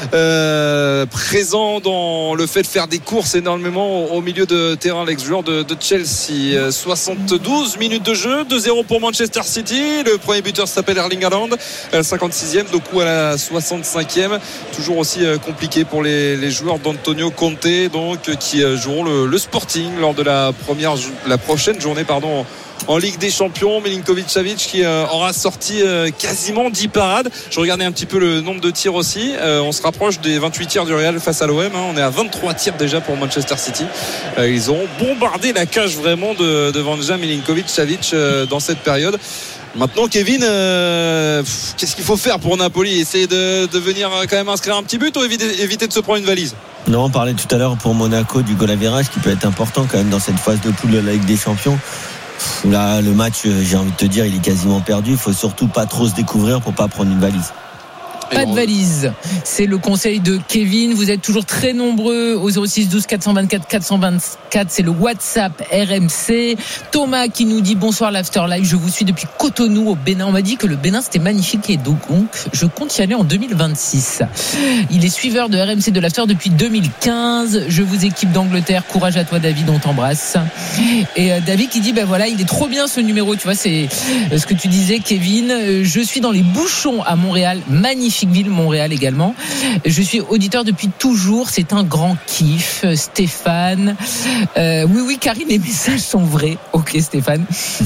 Speaker 6: euh, présent dans le fait de faire des courses énormément au milieu de terrain, l'ex-joueur de, de Chelsea. soixante-douze minutes de jeu, deux zéro pour Manchester City. Le premier buteur s'appelle Erling Haaland, cinquante-sixième, Doku à la soixante-cinquième. Toujours aussi compliqué pour les, les joueurs d'Antonio Conte, donc qui joueront le, le Sporting lors de la première, la prochaine journée, pardon, en Ligue des Champions. Milinkovic-Savic qui aura sorti quasiment dix parades. Je regardais un petit peu le nombre de tirs aussi. On se rapproche des vingt-huit tirs du Real face à l'O M. On est à vingt-trois tirs déjà pour Manchester City. Ils ont bombardé la cage vraiment de, de Vanja Milinkovic-Savic dans cette période. Maintenant, Kevin, euh, qu'est-ce qu'il faut faire pour Napoli? Essayer de, de venir quand même inscrire un petit but ou éviter, éviter de se prendre une valise?
Speaker 4: Non, on parlait tout à l'heure pour Monaco du goal average qui peut être important quand même dans cette phase de poule de la Ligue des Champions. Là, le match, j'ai envie de te dire, il est quasiment perdu. Il faut surtout pas trop se découvrir pour pas prendre une valise.
Speaker 3: Pas de valise, c'est le conseil de Kevin. Vous êtes toujours très nombreux au zéro six douze quatre cent vingt-quatre quatre cent vingt-quatre. C'est le WhatsApp R M C. Thomas qui nous dit bonsoir l'Afterlife, je vous suis depuis Cotonou au Bénin. On m'a dit que le Bénin c'était magnifique et donc je compte y aller en deux mille vingt-six. Il est suiveur de R M C de l'After depuis deux mille quinze. Je vous équipe d'Angleterre. Courage à toi David, on t'embrasse. Et David qui dit ben voilà, il est trop bien ce numéro. Tu vois, c'est ce que tu disais Kevin. Je suis dans les bouchons à Montréal, magnifique. magnifique ville, Montréal également. Je suis auditeur depuis toujours, c'est un grand kiff. Stéphane, euh, oui oui Karine, les messages sont vrais. Ok Stéphane.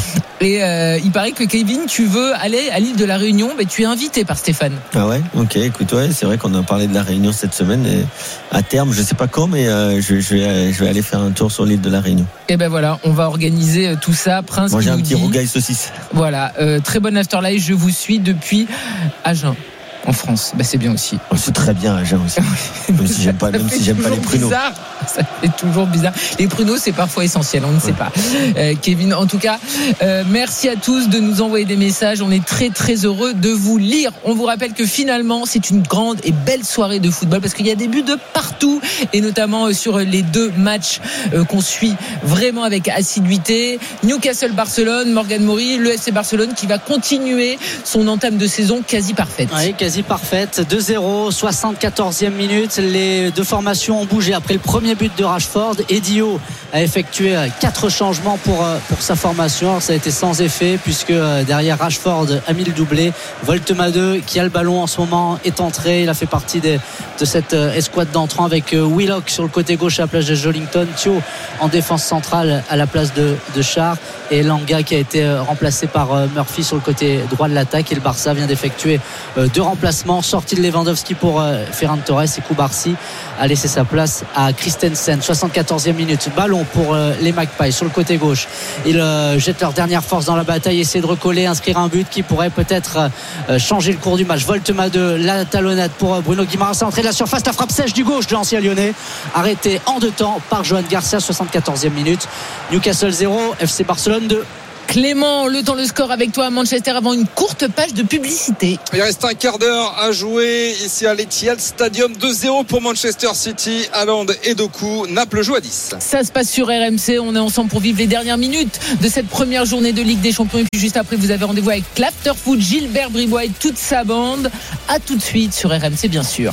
Speaker 3: Et euh, il paraît que Kevin, tu veux aller à l'île de la Réunion, mais tu es invité par Stéphane.
Speaker 4: Ah ouais, ok, écoute, ouais, c'est vrai qu'on a parlé de la Réunion cette semaine et à terme, je sais pas quand, mais euh, je, je, vais, je vais aller faire un tour sur l'île de la Réunion.
Speaker 3: Et ben voilà, on va organiser tout ça. Prince,
Speaker 4: manger
Speaker 3: qui
Speaker 4: un
Speaker 3: nous
Speaker 4: petit
Speaker 3: dit,
Speaker 4: rougail saucisse.
Speaker 3: Voilà, euh, très bonne afterlife, je vous suis depuis Agen. En France, bah c'est bien aussi.
Speaker 4: Oh, c'est très bien Agen aussi. Même si j'aime pas, même si j'aime pas les pruneaux.
Speaker 3: Bizarre. Ça fait toujours bizarre. Les pruneaux, c'est parfois essentiel, on ne sait pas. Euh, Kevin, en tout cas, euh, merci à tous de nous envoyer des messages. On est très très heureux de vous lire. On vous rappelle que finalement, c'est une grande et belle soirée de football parce qu'il y a des buts de partout et notamment sur les deux matchs euh, qu'on suit vraiment avec assiduité. Newcastle-Barcelone, Morgan Mori, le F C Barcelone qui va continuer son entame de saison quasi parfaite.
Speaker 5: Oui, quasi parfaite. deux zéro, soixante-quatorzième minute. Les deux formations ont bougé après le premier but de Rashford. Eddie Howe a effectué quatre changements pour, pour sa formation. Alors, ça a été sans effet puisque derrière Rashford a mis le doublé. Voltemade, qui a le ballon en ce moment, est entré. Il a fait partie des, de cette escouade d'entrants avec Willock sur le côté gauche à la place de Jolinton, Thio en défense centrale à la place de, de Char et Langa qui a été remplacé par Murphy sur le côté droit de l'attaque. Et le Barça vient d'effectuer deux remplacement, sortie de Lewandowski pour euh, Ferran Torres et Koubarsi a laissé sa place à Christensen. soixante-quatorzième minute, ballon pour euh, les Magpies sur le côté gauche. Ils euh, jettent leur dernière force dans la bataille, essaient de recoller, inscrire un but qui pourrait peut-être euh, changer le cours du match. Voltemade, la talonnade pour euh, Bruno Guimaraes, entrée de la surface, la frappe sèche du gauche de l'ancien lyonnais, arrêté en deux temps par Johan Garcia. soixante-quatorzième minute, Newcastle zéro, F C Barcelone deux.
Speaker 3: Clément, le temps, le score avec toi à Manchester avant une courte page de publicité.
Speaker 6: Il reste un quart d'heure à jouer ici à l'Etihad Stadium. deux zéro pour Manchester City. Haaland et Doku. Naples joue à dix.
Speaker 3: Ça se passe sur R M C. On est ensemble pour vivre les dernières minutes de cette première journée de Ligue des Champions. Et puis juste après, vous avez rendez-vous avec l'After Foot, Gilbert Bribois et toute sa bande. À tout de suite sur R M C, bien sûr.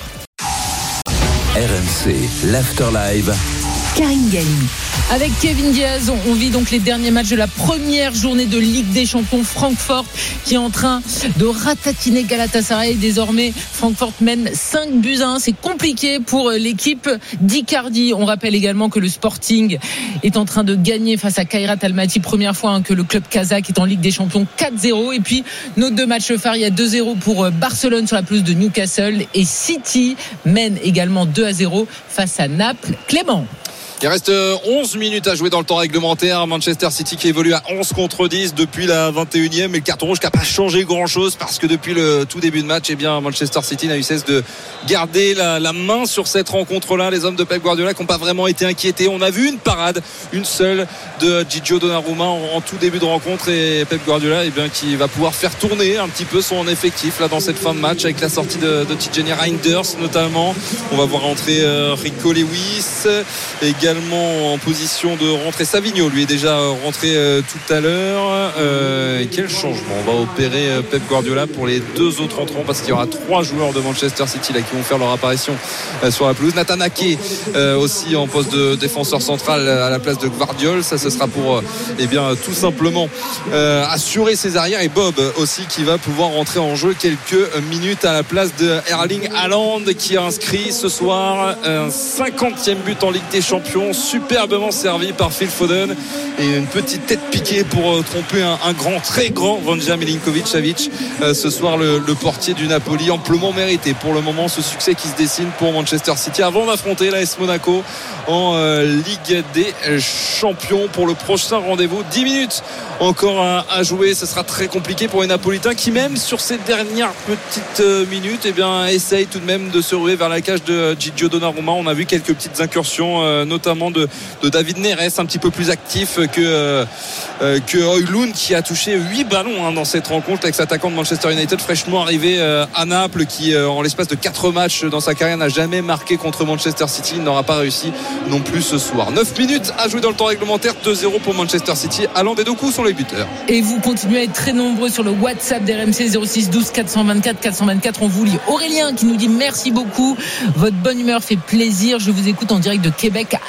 Speaker 2: R M C, l'After Live.
Speaker 3: Karine Galli. Avec Kevin Diaz, on vit donc les derniers matchs de la première journée de Ligue des Champions. Francfort qui est en train de ratatiner Galatasaray. Désormais, Francfort mène cinq buts à un. C'est compliqué pour l'équipe d'Icardi. On rappelle également que le Sporting est en train de gagner face à Kairat Almaty. Première fois hein, que le club kazakh est en Ligue des Champions, quatre zéro. Et puis, nos deux matchs phares, il y a deux zéro pour Barcelone sur la pelouse de Newcastle. Et City mène également deux à zéro face à Naples. Clément.
Speaker 6: Il reste onze minutes à jouer dans le temps réglementaire. Manchester City qui évolue à onze contre dix depuis la vingt et unième. Et le carton rouge qui n'a pas changé grand chose parce que depuis le tout début de match, eh bien, Manchester City n'a eu cesse de garder la, la main sur cette rencontre-là. Les hommes de Pep Guardiola qui n'ont pas vraiment été inquiétés. On a vu une parade, une seule de Gigio Donnarumma en, en tout début de rencontre. Et Pep Guardiola eh bien, qui va pouvoir faire tourner un petit peu son effectif là, dans cette fin de match avec la sortie de, de Tijani Reinders notamment. On va voir rentrer euh, Rico Lewis et également en position de rentrer Savigno, lui est déjà rentré euh, tout à l'heure. Euh, quel changement on va opérer euh, Pep Guardiola pour les deux autres entrants parce qu'il y aura trois joueurs de Manchester City là qui vont faire leur apparition euh, sur la pelouse. Nathan Ake euh, aussi en poste de défenseur central à la place de Gvardiol. Ça ce sera pour euh, eh bien tout simplement euh, assurer ses arrières et Bob aussi qui va pouvoir rentrer en jeu quelques minutes à la place de Erling Haaland qui a inscrit ce soir un cinquantième but en Ligue des Champions. Superbement servi par Phil Foden et une petite tête piquée pour euh, tromper un, un grand, très grand Vanja Milinkovic-Savic euh, ce soir le, le portier du Napoli, amplement mérité pour le moment ce succès qui se dessine pour Manchester City avant d'affronter l'A S Monaco en euh, Ligue des Champions pour le prochain rendez-vous. Dix minutes encore à, à jouer, ce sera très compliqué pour les Napolitains qui même sur ces dernières petites euh, minutes eh bien, essayent tout de même de se ruer vers la cage de Gigio Donnarumma. On a vu quelques petites incursions euh, notamment de, de David Neres un petit peu plus actif que, euh, que Højlund qui a touché huit ballons hein, dans cette rencontre avec cet attaquant de Manchester United fraîchement arrivé euh, à Naples qui euh, en l'espace de quatre matchs dans sa carrière n'a jamais marqué contre Manchester City. Il n'aura pas réussi non plus ce soir. neuf minutes à jouer dans le temps réglementaire, deux zéro pour Manchester City. Haaland et Doku sont les buteurs.
Speaker 3: Et vous continuez à être très nombreux sur le WhatsApp d'R M C zéro six douze quatre cent vingt-quatre quatre cent vingt-quatre. On vous lit. Aurélien qui nous dit merci beaucoup, votre bonne humeur fait plaisir, je vous écoute en direct de Québec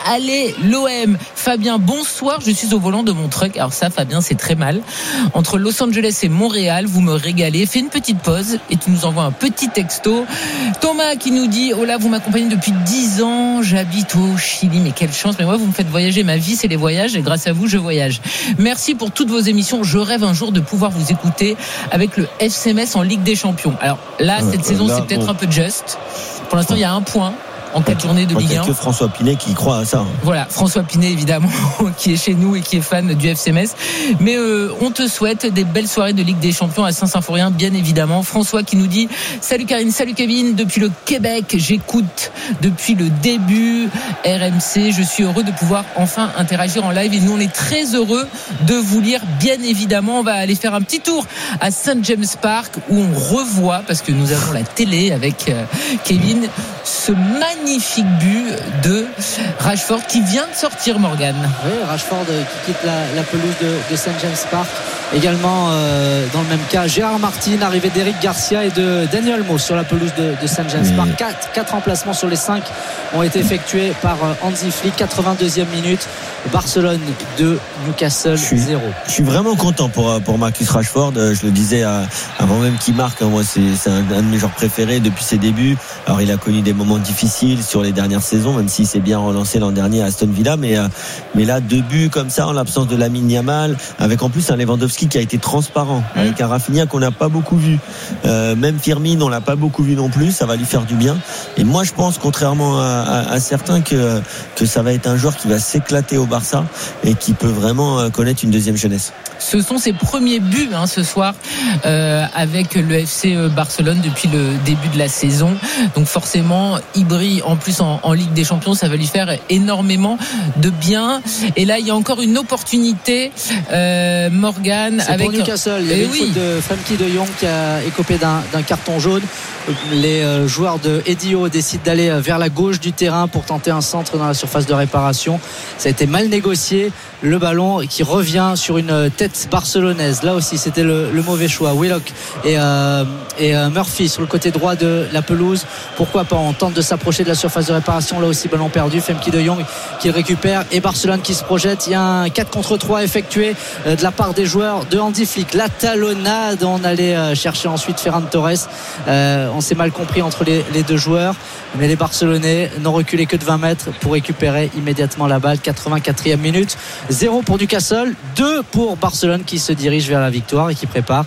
Speaker 3: allez l'O M. Fabien, bonsoir, je suis au volant de mon truck. Alors ça, Fabien, c'est très mal. Entre Los Angeles et Montréal, vous me régalez. Fais une petite pause et tu nous envoies un petit texto. Thomas qui nous dit, oh là, vous m'accompagnez depuis dix ans, j'habite au Chili, mais quelle chance. Mais moi, vous me faites voyager, ma vie, c'est les voyages et grâce à vous, je voyage. Merci pour toutes vos émissions. Je rêve un jour de pouvoir vous écouter avec le F C Metz en Ligue des Champions. Alors là, cette euh, saison, là, c'est peut-être bon. un peu juste. Pour l'instant, il y a un point en quatre journées de Ligue un. Il n'y a
Speaker 4: que François Pinet qui croit à ça.
Speaker 3: Voilà, François Pinet évidemment qui est chez nous et qui est fan du F C Metz. Mais euh, on te souhaite des belles soirées de Ligue des Champions à Saint-Symphorien, bien évidemment. François qui nous dit salut Karine, salut Kevin, depuis le Québec, j'écoute depuis le début R M C. Je suis heureux de pouvoir enfin interagir en live et nous on est très heureux de vous lire, bien évidemment. On va aller faire un petit tour à Saint James Park où on revoit, parce que nous avons la télé avec euh, Kevin, ce magnifique magnifique but de Rashford qui vient de sortir, Morgan.
Speaker 5: Oui, Rashford qui quitte la, la pelouse de, de Saint James Park. Également euh, dans le même cas, Gérard Martin, arrivé d'Eric Garcia et de Daniel Olmo sur la pelouse de, de Saint James Park. Quatre, quatre remplacements sur les cinq ont été effectués par Hansi Flick. quatre-vingt-deuxième minute, Barcelone deux, Newcastle zéro.
Speaker 4: Je suis vraiment content pour, pour Marcus Rashford. Je le disais avant même qu'il marque. Moi, c'est, c'est un, un de mes joueurs préférés depuis ses débuts. Alors, il a connu des moments difficiles sur les dernières saisons, même s'il s'est bien relancé l'an dernier à Aston Villa. Mais, mais là, deux buts comme ça, en l'absence de Lamine Yamal, avec en plus un Lewandowski qui a été transparent, mmh. avec un Rafinha qu'on n'a pas beaucoup vu. Euh, même Firmine, on l'a pas beaucoup vu non plus. Ça va lui faire du bien. Et moi, je pense, contrairement à, à, à certains, que, que ça va être un joueur qui va s'éclater au Barça et qui peut vraiment connaître une deuxième jeunesse.
Speaker 3: Ce sont ses premiers buts hein, ce soir euh, avec le F C Barcelone depuis le début de la saison. Donc forcément, il brille en plus en, en Ligue des Champions. Ça va lui faire énormément de bien. Et là, il y a encore une opportunité, euh, Morgan.
Speaker 5: C'est
Speaker 3: avec
Speaker 5: pour Newcastle. Il y a une oui. faute de Frenkie de Jong qui a écopé d'un, d'un carton jaune. Les euh, joueurs de Eddie Howe décident d'aller vers la gauche du terrain pour tenter un centre dans la surface de réparation. Ça a été mal négocié. Le ballon qui revient sur une tête barcelonaise. Là aussi, c'était le, le mauvais choix. Willock et, euh, et euh, Murphy sur le côté droit de la pelouse. Pourquoi pas? On tente de s'approcher de la surface de réparation. Là aussi, ballon perdu. Frenkie de Jong qui récupère et Barcelone qui se projette. Il y a un quatre contre trois effectué euh, de la part des joueurs de Hansi Flick. La talonnade. On allait euh, chercher ensuite Ferran Torres. Euh, on s'est mal compris entre les, les deux joueurs. Mais les Barcelonais n'ont reculé que de vingt mètres pour récupérer immédiatement la balle. quatre-vingt-quatrième minute. zéro pour Newcastle, deux pour Barcelone qui se dirige vers la victoire et qui prépare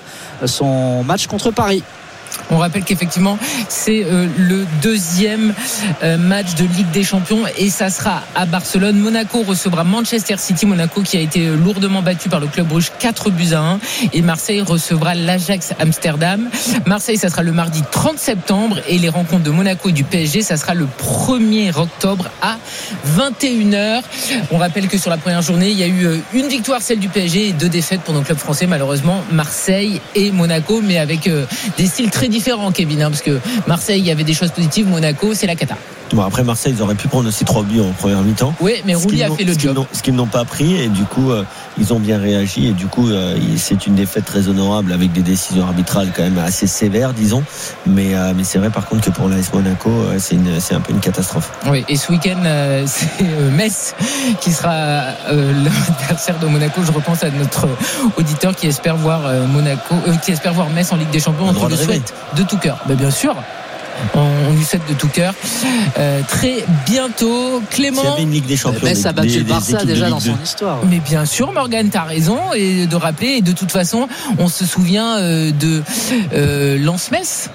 Speaker 5: son match contre Paris.
Speaker 3: On rappelle qu'effectivement c'est euh, le deuxième euh, match de Ligue des Champions et ça sera à Barcelone. Monaco recevra Manchester City. Monaco qui a été lourdement battu par le Club Rouge quatre buts à un et Marseille recevra l'Ajax Amsterdam. Marseille ça sera le mardi trente septembre et les rencontres de Monaco et du P S G ça sera le premier octobre à vingt et une heures. On rappelle que sur la première journée il y a eu une victoire, celle du P S G, et deux défaites pour nos clubs français malheureusement, Marseille et Monaco, mais avec euh, des styles très différent, Kevin, hein, parce que Marseille, il y avait des choses positives. Monaco, c'est la cata.
Speaker 4: Bon, après Marseille, ils auraient pu prendre aussi trois buts en première mi-temps.
Speaker 3: Oui, mais Roulier a fait le
Speaker 4: ce
Speaker 3: job.
Speaker 4: Ce qu'ils n'ont pas pris et du coup, euh, ils ont bien réagi et du coup, euh, c'est une défaite très honorable avec des décisions arbitrales quand même assez sévères, disons. Mais, euh, mais c'est vrai par contre que pour l'A S Monaco, euh, c'est, une, c'est un peu une catastrophe.
Speaker 3: Oui, et ce week-end, euh, c'est euh, Metz qui sera euh, l'adversaire de Monaco. Je repense à notre auditeur qui espère voir euh, Monaco, euh, qui espère voir Metz en Ligue des Champions. On le souhaite de tout cœur. Ben, bien sûr. On lui souhaite de tout cœur. Euh, très bientôt, Clément.
Speaker 4: S'il y avait une Ligue des Champions,
Speaker 5: Metz a battu le Barça déjà dans son histoire.
Speaker 3: Mais bien sûr, Morgan, t'as raison et de rappeler. Et de toute façon, on se souvient euh, de euh, Lens-Metz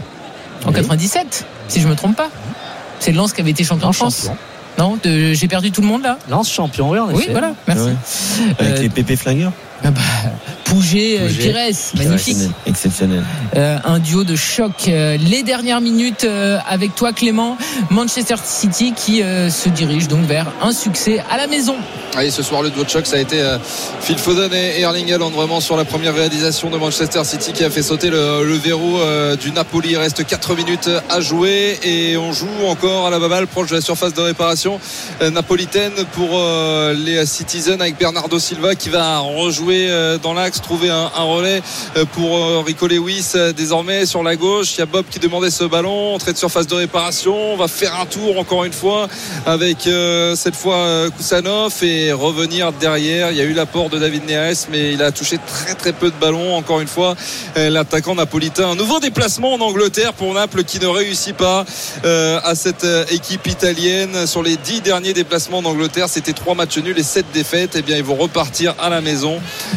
Speaker 3: en oui. quatre-vingt-dix-sept, si je me trompe pas. C'est Lens qui avait été champion de France. Champion. Non, de, j'ai perdu tout le monde là.
Speaker 5: Lens champion, oui, en effet.
Speaker 3: Oui, voilà, merci.
Speaker 4: Ouais. Avec euh, les Pépé Flingueurs.
Speaker 3: Ah bah, Pouget, Pires, magnifique.
Speaker 4: Exceptionnel.
Speaker 3: Euh, un duo de choc. Euh, les dernières minutes euh, avec toi, Clément. Manchester City qui euh, se dirige donc vers un succès à la maison.
Speaker 6: Allez, ce soir, le duo de choc, ça a été euh, Phil Foden et Erling Haaland, vraiment sur la première réalisation de Manchester City qui a fait sauter le, le verrou euh, du Napoli. Il reste quatre minutes à jouer et on joue encore à la baballe proche de la surface de réparation euh, napolitaine pour euh, les Citizens avec Bernardo Silva qui va rejouer dans l'axe se trouver un, un relais pour euh, Rico Lewis euh, désormais sur la gauche. Il y a Bob qui demandait ce ballon, entrée de surface de réparation, on va faire un tour encore une fois avec euh, cette fois euh, Kusanov et revenir derrière. Il y a eu l'apport de David Neres, mais il a touché très très peu de ballons encore une fois, euh, l'attaquant napolitain. Un nouveau déplacement en Angleterre pour Naples qui ne réussit pas euh, à cette euh, équipe italienne. Sur les dix derniers déplacements en Angleterre, c'était trois matchs nuls et sept défaites. Et bien ils vont repartir à la maison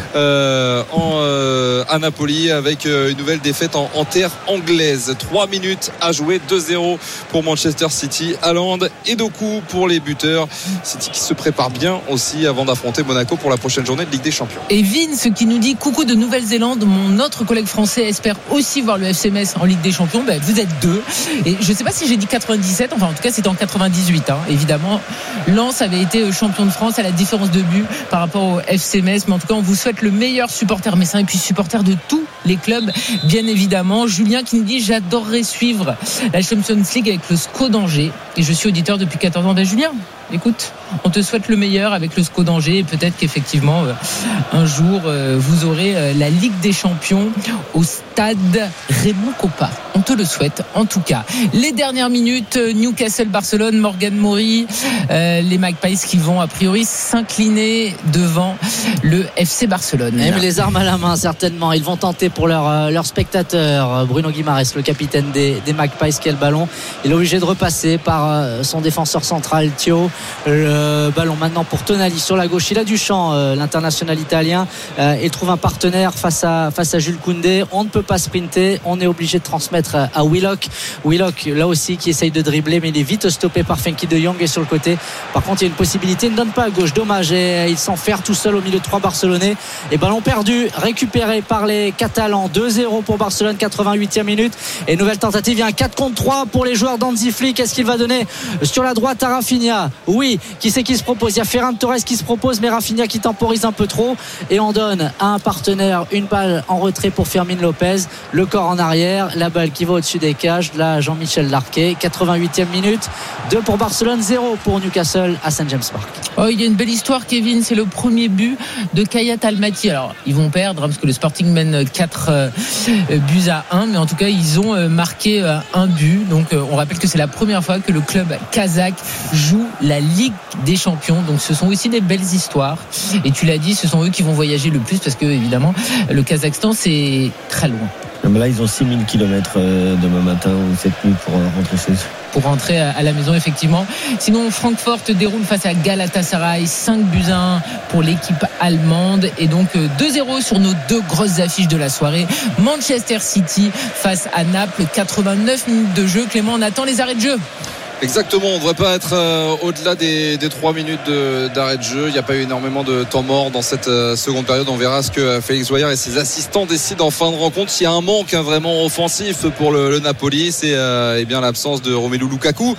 Speaker 6: euh, en, euh, à Napoli avec euh, une nouvelle défaite en, en terre anglaise. Trois minutes à jouer, deux zéro pour Manchester City. Haaland et Doku pour les buteurs. City qui se prépare bien aussi avant d'affronter Monaco pour la prochaine journée de Ligue des Champions.
Speaker 3: Et Vince qui nous dit coucou de Nouvelle-Zélande, mon autre collègue français espère aussi voir le F C Metz en Ligue des Champions. Ben, vous êtes deux et je ne sais pas si j'ai dit quatre-vingt-dix-sept, enfin en tout cas c'était en quatre-vingt-dix-huit hein. Évidemment Lens avait été champion de France à la différence de but par rapport au F C Metz, mais en tout cas on vous souhaite le meilleur supporter messin et puis supporter de tous les clubs bien évidemment. Julien qui nous dit j'adorerais suivre la Champions League avec le S C O d'Angers et je suis auditeur depuis quatorze ans. Ben Julien, écoute, on te souhaite le meilleur avec le S C O d'Angers et peut-être qu'effectivement euh, un jour euh, vous aurez euh, la Ligue des Champions au stade Raymond Kopa. On te le souhaite en tout cas. Les dernières minutes, Newcastle-Barcelone, Morgan Mori, euh, les Magpies qui vont a priori s'incliner devant le F C Barcelone.
Speaker 5: Même les armes à la main certainement. Ils vont tenter pour leurs euh, leur spectateurs. Bruno Guimaraes, le capitaine des, des Magpies qui a le ballon. Il est obligé de repasser par euh, son défenseur central Thio. Le ballon maintenant pour Tonali sur la gauche. Il a du champ, euh, l'international italien. Euh, il trouve un partenaire face à, face à Jules Koundé. On ne peut pas sprinter. On est obligé de transmettre à Willock. Willock, là aussi, qui essaye de dribbler, mais il est vite stoppé par Frenkie de Jong et sur le côté. Par contre, il y a une possibilité. Il ne donne pas à gauche. Dommage. Et il s'enferme tout seul au milieu de trois Barcelonais. Et ballon perdu, récupéré par les Catalans. deux zéro pour Barcelone, quatre-vingt-huitième minute. Et nouvelle tentative. Il y a un quatre contre trois pour les joueurs d'Hansi Flick. Qu'est-ce qu'il va donner sur la droite à Rafinha? Oui, qui c'est qui se propose? Il y a Ferran Torres qui se propose, mais Rafinha qui temporise un peu trop. Et on donne à un partenaire une balle en retrait pour Fermin Lopez. Le corps en arrière, la balle qui va au-dessus des cages. Là, Jean-Michel Larquet, quatre-vingt-huitième minute. deux pour Barcelone, zéro pour Newcastle à Saint James Park.
Speaker 3: Oh, il y a une belle histoire, Kevin. C'est le premier but de Kayat Almaty. Alors, ils vont perdre parce que le Sporting mène quatre buts à un, mais en tout cas, ils ont marqué un but. Donc, on rappelle que c'est la première fois que le club kazakh joue la Ligue des Champions. Donc, ce sont aussi des belles histoires. Et tu l'as dit, ce sont eux qui vont voyager le plus parce que, évidemment, le Kazakhstan, c'est très loin.
Speaker 4: Là, ils ont six mille kilomètres demain matin ou cette nuit pour rentrer chez eux.
Speaker 3: Pour rentrer à la maison, effectivement. Sinon, Francfort déroule face à Galatasaray, cinq buts à un pour l'équipe allemande. Et donc, deux zéro sur nos deux grosses affiches de la soirée. Manchester City face à Naples, quatre-vingt-neuf minutes de jeu. Clément, on attend les arrêts de jeu.
Speaker 6: Exactement, on ne devrait pas être euh, au-delà des, des trois minutes de, d'arrêt de jeu. Il n'y a pas eu énormément de temps mort dans cette euh, seconde période. On verra ce que euh, Félix Voyard et ses assistants décident en fin de rencontre. S'il y a un manque hein, vraiment offensif pour le, le Napoli, c'est euh, eh bien l'absence de Romelu Lukaku,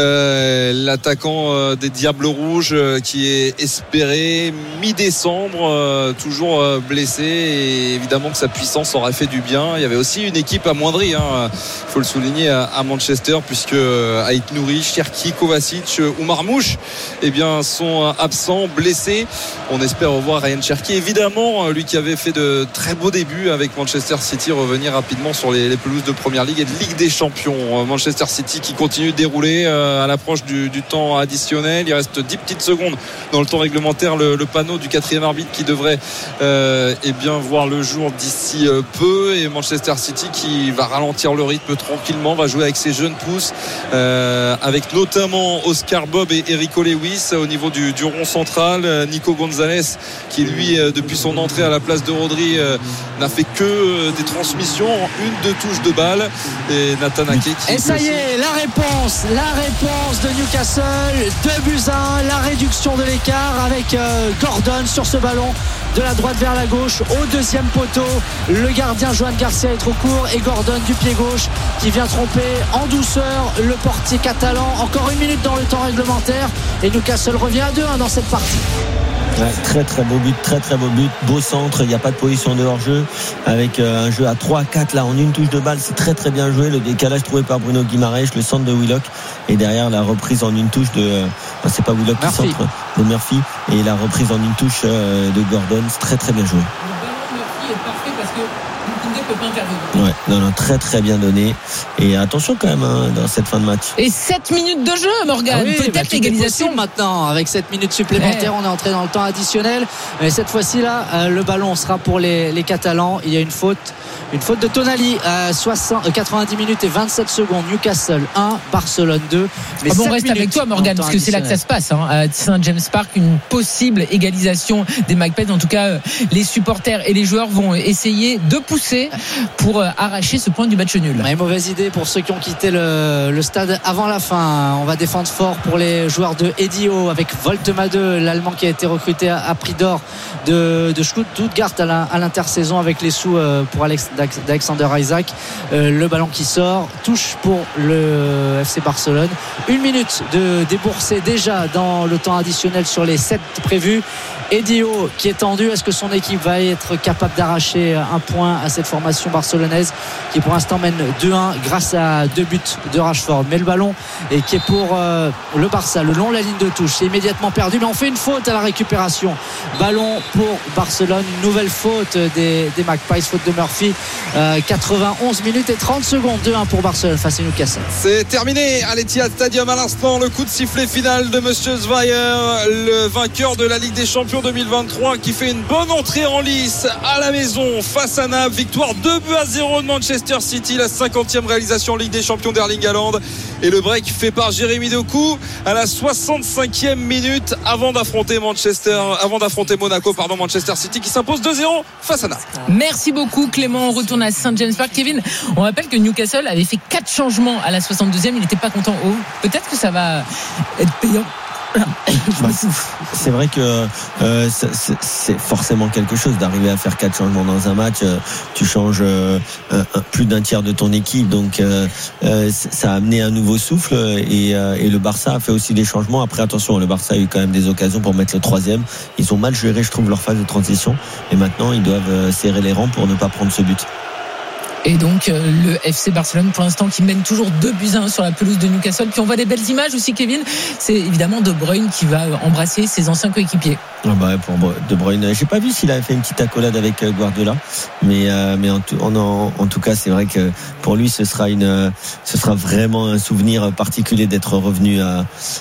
Speaker 6: euh, l'attaquant euh, des Diables Rouges euh, qui est espéré mi-décembre, euh, toujours euh, blessé. Et évidemment que sa puissance aurait fait du bien. Il y avait aussi une équipe amoindrie, il hein, faut le souligner, à, à Manchester, puisque euh, Ait Nouri, Cherki, Kovacic ou Marmouche eh bien, sont absents, blessés. On espère revoir Ryan Cherki, évidemment, lui qui avait fait de très beaux débuts avec Manchester City, revenir rapidement sur les, les pelouses de Première Ligue et de Ligue des Champions. Manchester City qui continue de dérouler euh, à l'approche du, du temps additionnel. Il reste dix petites secondes dans le temps réglementaire. Le, le panneau du quatrième arbitre qui devrait euh, eh bien, voir le jour d'ici euh, peu. Et Manchester City qui va ralentir le rythme tranquillement, va jouer avec ses jeunes pousses. Euh, avec notamment Oscar Bob et Rico Lewis au niveau du, du rond central. Nico Gonzalez qui lui depuis son entrée à la place de Rodri n'a fait que des transmissions, une deux touches de balle. Et Nathan Ake qui
Speaker 5: et ça y est, la réponse la réponse de Newcastle, deux buts à un, la réduction de l'écart avec euh, Gordon sur ce ballon de la droite vers la gauche au deuxième poteau. Le gardien Joan Garcia est trop court et Gordon du pied gauche qui vient tromper en douceur le portier catalan. Encore une minute dans le temps réglementaire et Newcastle revient à deux un dans cette partie.
Speaker 4: Ouais, très très beau but, très très beau but, beau centre, il n'y a pas de position de hors-jeu avec euh, un jeu à trois à quatre là en une touche de balle, c'est très très bien joué, le décalage trouvé par Bruno Guimaraes, le centre de Willock et derrière la reprise en une touche de euh, c'est pas Willock qui centre, de Murphy et la reprise en une touche euh, de Gordon, c'est très très bien joué.
Speaker 3: Koundé peut pas intervenir.
Speaker 4: Ouais, non, non, très très bien donné. Et attention quand même hein, dans cette fin de match.
Speaker 3: Et sept minutes de jeu, Morgane. Ah oui, peut-être bah, l'égalisation
Speaker 5: maintenant. Avec sept minutes supplémentaires, ouais. On est entré dans le temps additionnel. Mais cette fois-ci là, euh, le ballon sera pour les, les Catalans. Il y a une faute. Une faute de Tonali à soixante, quatre-vingt-dix minutes et vingt-sept secondes. Newcastle un, Barcelone deux.
Speaker 3: Mais ah bon, on reste avec toi, Morgane, parce que c'est là que ça se passe. Hein, à Saint James Park, une possible égalisation des Magpies. En tout cas, les supporters et les joueurs vont essayer de pousser pour arracher ce point du match nul.
Speaker 5: Ouais, mauvaise idée pour ceux qui ont quitté le, le stade avant la fin. On va défendre fort pour les joueurs de Edio avec Voltemade, l'Allemand qui a été recruté à, à prix d'or de, de Stuttgart à, la, à l'intersaison avec les sous pour Alex d'Alexander Isaac. Euh, le ballon qui sort, touche pour le F C Barcelone. Une minute de débourser déjà dans le temps additionnel sur les sept prévus. Edio qui est tendu, est-ce que son équipe va être capable d'arracher un point à cette formation barcelonaise qui pour l'instant mène deux un grâce à deux buts de Rashford, mais le ballon et qui est pour euh, le Barça le long de la ligne de touche, c'est immédiatement perdu, mais on fait une faute à la récupération. Ballon pour Barcelone, une nouvelle faute des, des Magpies, faute de Murphy. euh, quatre-vingt-onze minutes et trente secondes, deux un pour Barcelone face à Newcastle.
Speaker 6: C'est terminé à l'Etihad Stadium à l'instant, le coup de sifflet final de Monsieur Zweier, le vainqueur de la Ligue des Champions deux mille vingt-trois, qui fait une bonne entrée en lice à la maison face à Naples. Victoire deux buts à zéro de Manchester City, la cinquantième réalisation en Ligue des Champions d'Erling Haaland, et le break fait par Jérémy Doku à la soixante-cinquième minute avant d'affronter Manchester avant d'affronter Monaco, pardon, Manchester City qui s'impose deux zéro face à Naples.
Speaker 3: Merci beaucoup Clément, on retourne à Saint James Park. Kevin, on rappelle que Newcastle avait fait quatre changements à la soixante-deuxième, il n'était pas content. Oh, peut-être que ça va être payant.
Speaker 4: Bah, c'est vrai que euh, c'est, c'est forcément quelque chose d'arriver à faire quatre changements dans un match. Euh, tu changes euh, un, un, plus d'un tiers de ton équipe, donc euh, euh, ça a amené un nouveau souffle et, euh, et le Barça a fait aussi des changements. Après attention, le Barça a eu quand même des occasions pour mettre le troisième. Ils ont mal géré, je trouve, leur phase de transition et maintenant ils doivent serrer les rangs pour ne pas prendre ce but.
Speaker 3: Et donc euh, le F C Barcelone pour l'instant qui mène toujours deux buts à un sur la pelouse de Newcastle. Puis on voit des belles images aussi, Kevin. C'est évidemment De Bruyne qui va embrasser ses anciens coéquipiers.
Speaker 4: Ah bah pour De Bruyne, j'ai pas vu s'il avait fait une petite accolade avec Guardiola, mais euh, mais en tout, en, en tout cas c'est vrai que pour lui ce sera une ce sera vraiment un souvenir particulier d'être revenu à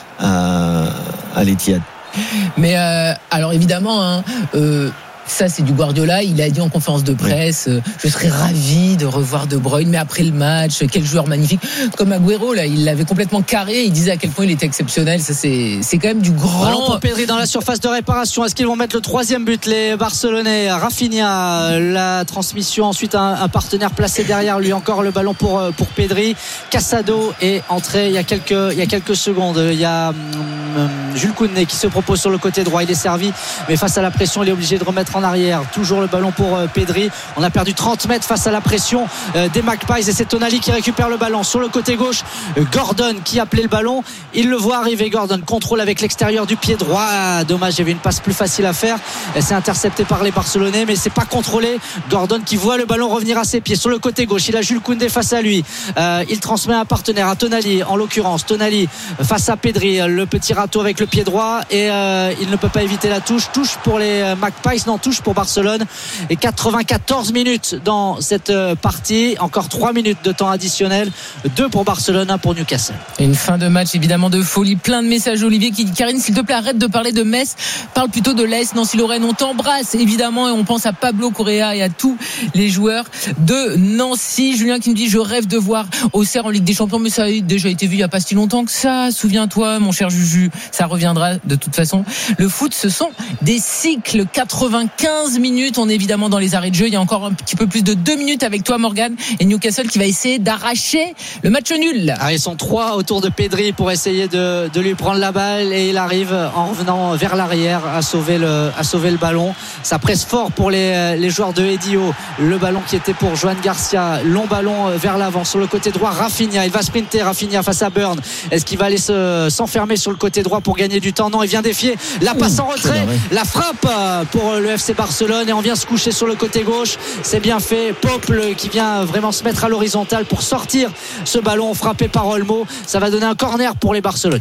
Speaker 4: à, à l'Etihad.
Speaker 3: Mais euh, alors évidemment hein, euh, ça c'est du Guardiola, il a dit en conférence de presse oui. euh, je serais ravi de revoir De Bruyne, mais après le match quel joueur magnifique, comme Agüero là, il l'avait complètement carré, il disait à quel point il était exceptionnel. Ça c'est, c'est quand même du grand.
Speaker 5: Ballon pour Pedri dans la surface de réparation, est-ce qu'ils vont mettre le troisième but les Barcelonais? Rafinha, la transmission, ensuite un, un partenaire placé derrière lui, encore le ballon pour, pour Pedri. Casado est entré il y a quelques, il y a quelques secondes, il y a hum, Jules Koundé qui se propose sur le côté droit, il est servi mais face à la pression il est obligé de remettre en arrière, toujours le ballon pour euh, Pedri. On a perdu trente mètres face à la pression euh, des Magpies et c'est Tonali qui récupère le ballon sur le côté gauche. euh, Gordon qui appelait le ballon, il le voit arriver. Gordon contrôle avec l'extérieur du pied droit, ah, dommage, il y avait une passe plus facile à faire, c'est intercepté par les Barcelonais mais c'est pas contrôlé. Gordon qui voit le ballon revenir à ses pieds sur le côté gauche, il a Jules Koundé face à lui, euh, il transmet un partenaire à Tonali, en l'occurrence Tonali face à Pedri, le petit râteau avec le pied droit et euh, il ne peut pas éviter la touche. Touche pour les Magpies, non, touche pour Barcelone. Et quatre-vingt-quatorze minutes dans cette partie, encore trois minutes de temps additionnel, deux pour Barcelone, un pour Newcastle.
Speaker 3: Et une fin de match évidemment de folie, plein de messages. Olivier qui dit Karine, s'il te plaît, arrête de parler de Metz, parle plutôt de l'Est. Nancy-Lorraine, on t'embrasse évidemment et on pense à Pablo Correa et à tous les joueurs de Nancy. Julien qui me dit je rêve de voir Auxerre en Ligue des Champions, mais ça a déjà été vu il n'y a pas si longtemps que ça, souviens-toi mon cher Juju, ça reviendra de toute façon. Le foot ce sont des cycles, quatre-vingt-quinze minutes, on est évidemment dans les arrêts de jeu, il y a encore un petit peu plus de deux minutes avec toi Morgane, et Newcastle qui va essayer d'arracher le match nul.
Speaker 5: Ah, ils sont trois autour de Pedri pour essayer de, de lui prendre la balle et il arrive en revenant vers l'arrière à sauver le, à sauver le ballon. Ça presse fort pour les, les joueurs de Edio, le ballon qui était pour Joan Garcia, long ballon vers l'avant sur le côté droit. Rafinha, il va sprinter, Rafinha face à Burn, est-ce qu'il va aller se, s'enfermer sur le côté droit pour gagner du temps? Non, il vient défier la passe en retrait, la frappe pour le F C Barcelone et on vient se coucher sur le côté gauche, c'est bien fait. Pople qui vient vraiment se mettre à l'horizontale pour sortir ce ballon frappé par Olmo, ça va donner un corner pour les Barcelonais.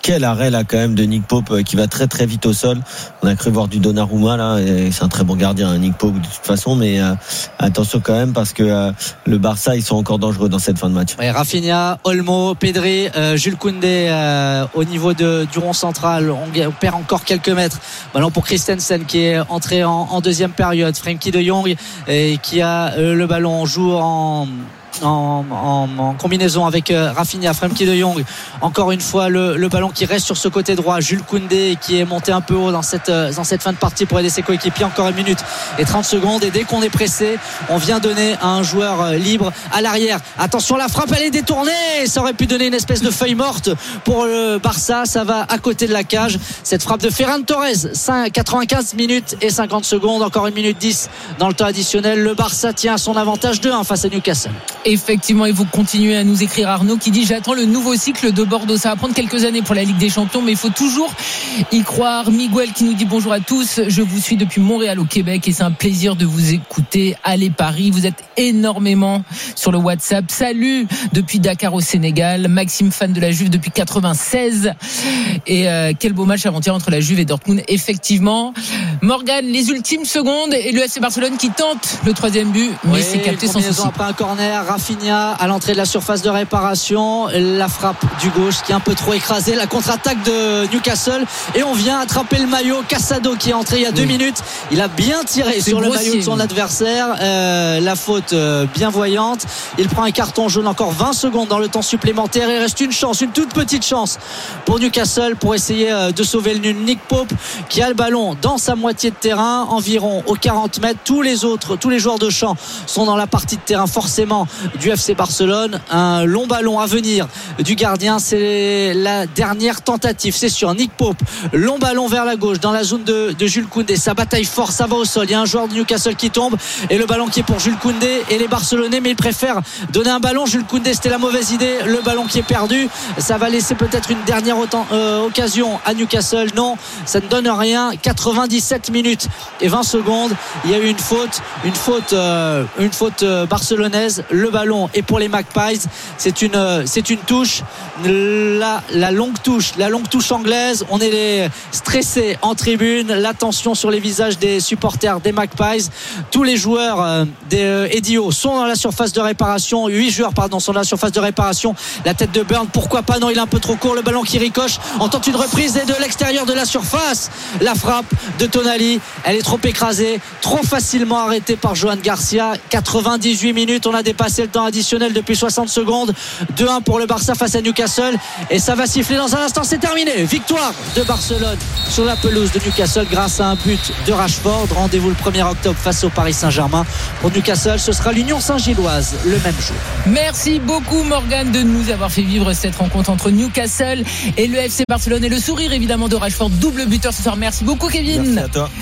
Speaker 4: quel arrêt là quand même de Nick Pope qui va très très vite au sol. On a cru voir du Donnarumma là, et c'est un très bon gardien, hein, Nick Pope de toute façon, mais euh, attention quand même parce que euh, le Barça ils sont encore dangereux dans cette fin de match.
Speaker 5: Ouais, Rafinha, Olmo, Pedri, euh, Jules Koundé euh, au niveau de, du rond central, on, on perd encore quelques mètres. Ballon pour Christensen qui est entré en, en deuxième période. Frenkie de Jong et qui a euh, le ballon, on joue en En, en, en combinaison avec euh, Rafinha, Frenkie de Jong, encore une fois le, le ballon qui reste sur ce côté droit. Jules Koundé qui est monté un peu haut dans cette, euh, dans cette fin de partie pour aider ses coéquipiers. Encore une minute et trente secondes, et dès qu'on est pressé, on vient donner à un joueur euh, libre à l'arrière. Attention, la frappe, elle est détournée, ça aurait pu donner une espèce de feuille morte pour le Barça. Ça va à côté de la cage, cette frappe de Ferran Torres. Quatre-vingt-quinze minutes et cinquante secondes, encore une minute dix dans le temps additionnel. Le Barça tient à son avantage deux un face à Newcastle.
Speaker 3: Effectivement, et vous continuez à nous écrire, Arnaud qui dit: j'attends le nouveau cycle de Bordeaux. Ça va prendre quelques années pour la Ligue des Champions, mais il faut toujours y croire. Miguel qui nous dit: bonjour à tous, je vous suis depuis Montréal au Québec et c'est un plaisir de vous écouter. Allez Paris, vous êtes énormément sur le WhatsApp. Salut depuis Dakar au Sénégal. Maxime, fan de la Juve depuis quatre-vingt-seize. Et euh, quel beau match avant-hier entre la Juve et Dortmund. Effectivement, Morgan, les ultimes secondes et le F C Barcelone qui tente le troisième but, mais oui, c'est capté sans souci.
Speaker 5: Après un corner, Rafinha à l'entrée de la surface de réparation, la frappe du gauche qui est un peu trop écrasée, la contre-attaque de Newcastle, et on vient attraper le maillot. Casado qui est entré il y a deux oui. minutes, il a bien tiré c'est sur grossier, le maillot de son oui. adversaire. Euh, la faute euh, bien voyante. Il prend un carton jaune. Encore vingt secondes dans le temps supplémentaire. Il reste une chance, une toute petite chance pour Newcastle pour essayer euh, de sauver le nul. Nick Pope qui a le ballon dans sa moitié de terrain, environ aux quarante mètres. Tous les autres, tous les joueurs de champ sont dans la partie de terrain forcément du F C Barcelone. Un long ballon à venir du gardien, c'est la dernière tentative, c'est sur Nick Pope, long ballon vers la gauche dans la zone de, de Jules Koundé. Ça bataille fort, ça va au sol, il y a un joueur de Newcastle qui tombe et le ballon qui est pour Jules Koundé et les Barcelonais, mais ils préfèrent donner un ballon. Jules Koundé, c'était la mauvaise idée, le ballon qui est perdu, ça va laisser peut-être une dernière autant, euh, occasion à Newcastle. Non, ça ne donne rien. Quatre-vingt-dix-sept minutes et vingt secondes, il y a eu une faute une faute euh, une faute euh, barcelonaise. Le ballon est pour les Magpies, c'est une euh, c'est une touche, la, la longue touche la longue touche anglaise. On est les stressés en tribune, la tension sur les visages des supporters des Magpies. Tous les joueurs euh, des euh, Edio sont dans la surface de réparation. Huit joueurs pardon sont dans la surface de réparation. La tête de Burn, pourquoi pas, non, il est un peu trop court. Le ballon qui ricoche, on tente une reprise et de l'extérieur de la surface, la frappe de Tonali, elle est trop écrasée, trop facilement arrêtée par Johan Garcia. Quatre-vingt-dix-huit minutes, on a dépassé le temps additionnel depuis soixante secondes. Deux un pour le Barça face à Newcastle, et ça va siffler dans un instant. C'est terminé, victoire de Barcelone sur la pelouse de Newcastle grâce à un but de Rashford. Rendez-vous le premier octobre face au Paris Saint-Germain. Pour Newcastle, ce sera l'Union Saint-Gilloise le même jour.
Speaker 3: Merci beaucoup Morgane de nous avoir fait vivre cette rencontre entre Newcastle et le F C Barcelone, et le sourire évidemment de Rashford, double buteur ce soir. Merci beaucoup Kevin.
Speaker 4: Merci à toi.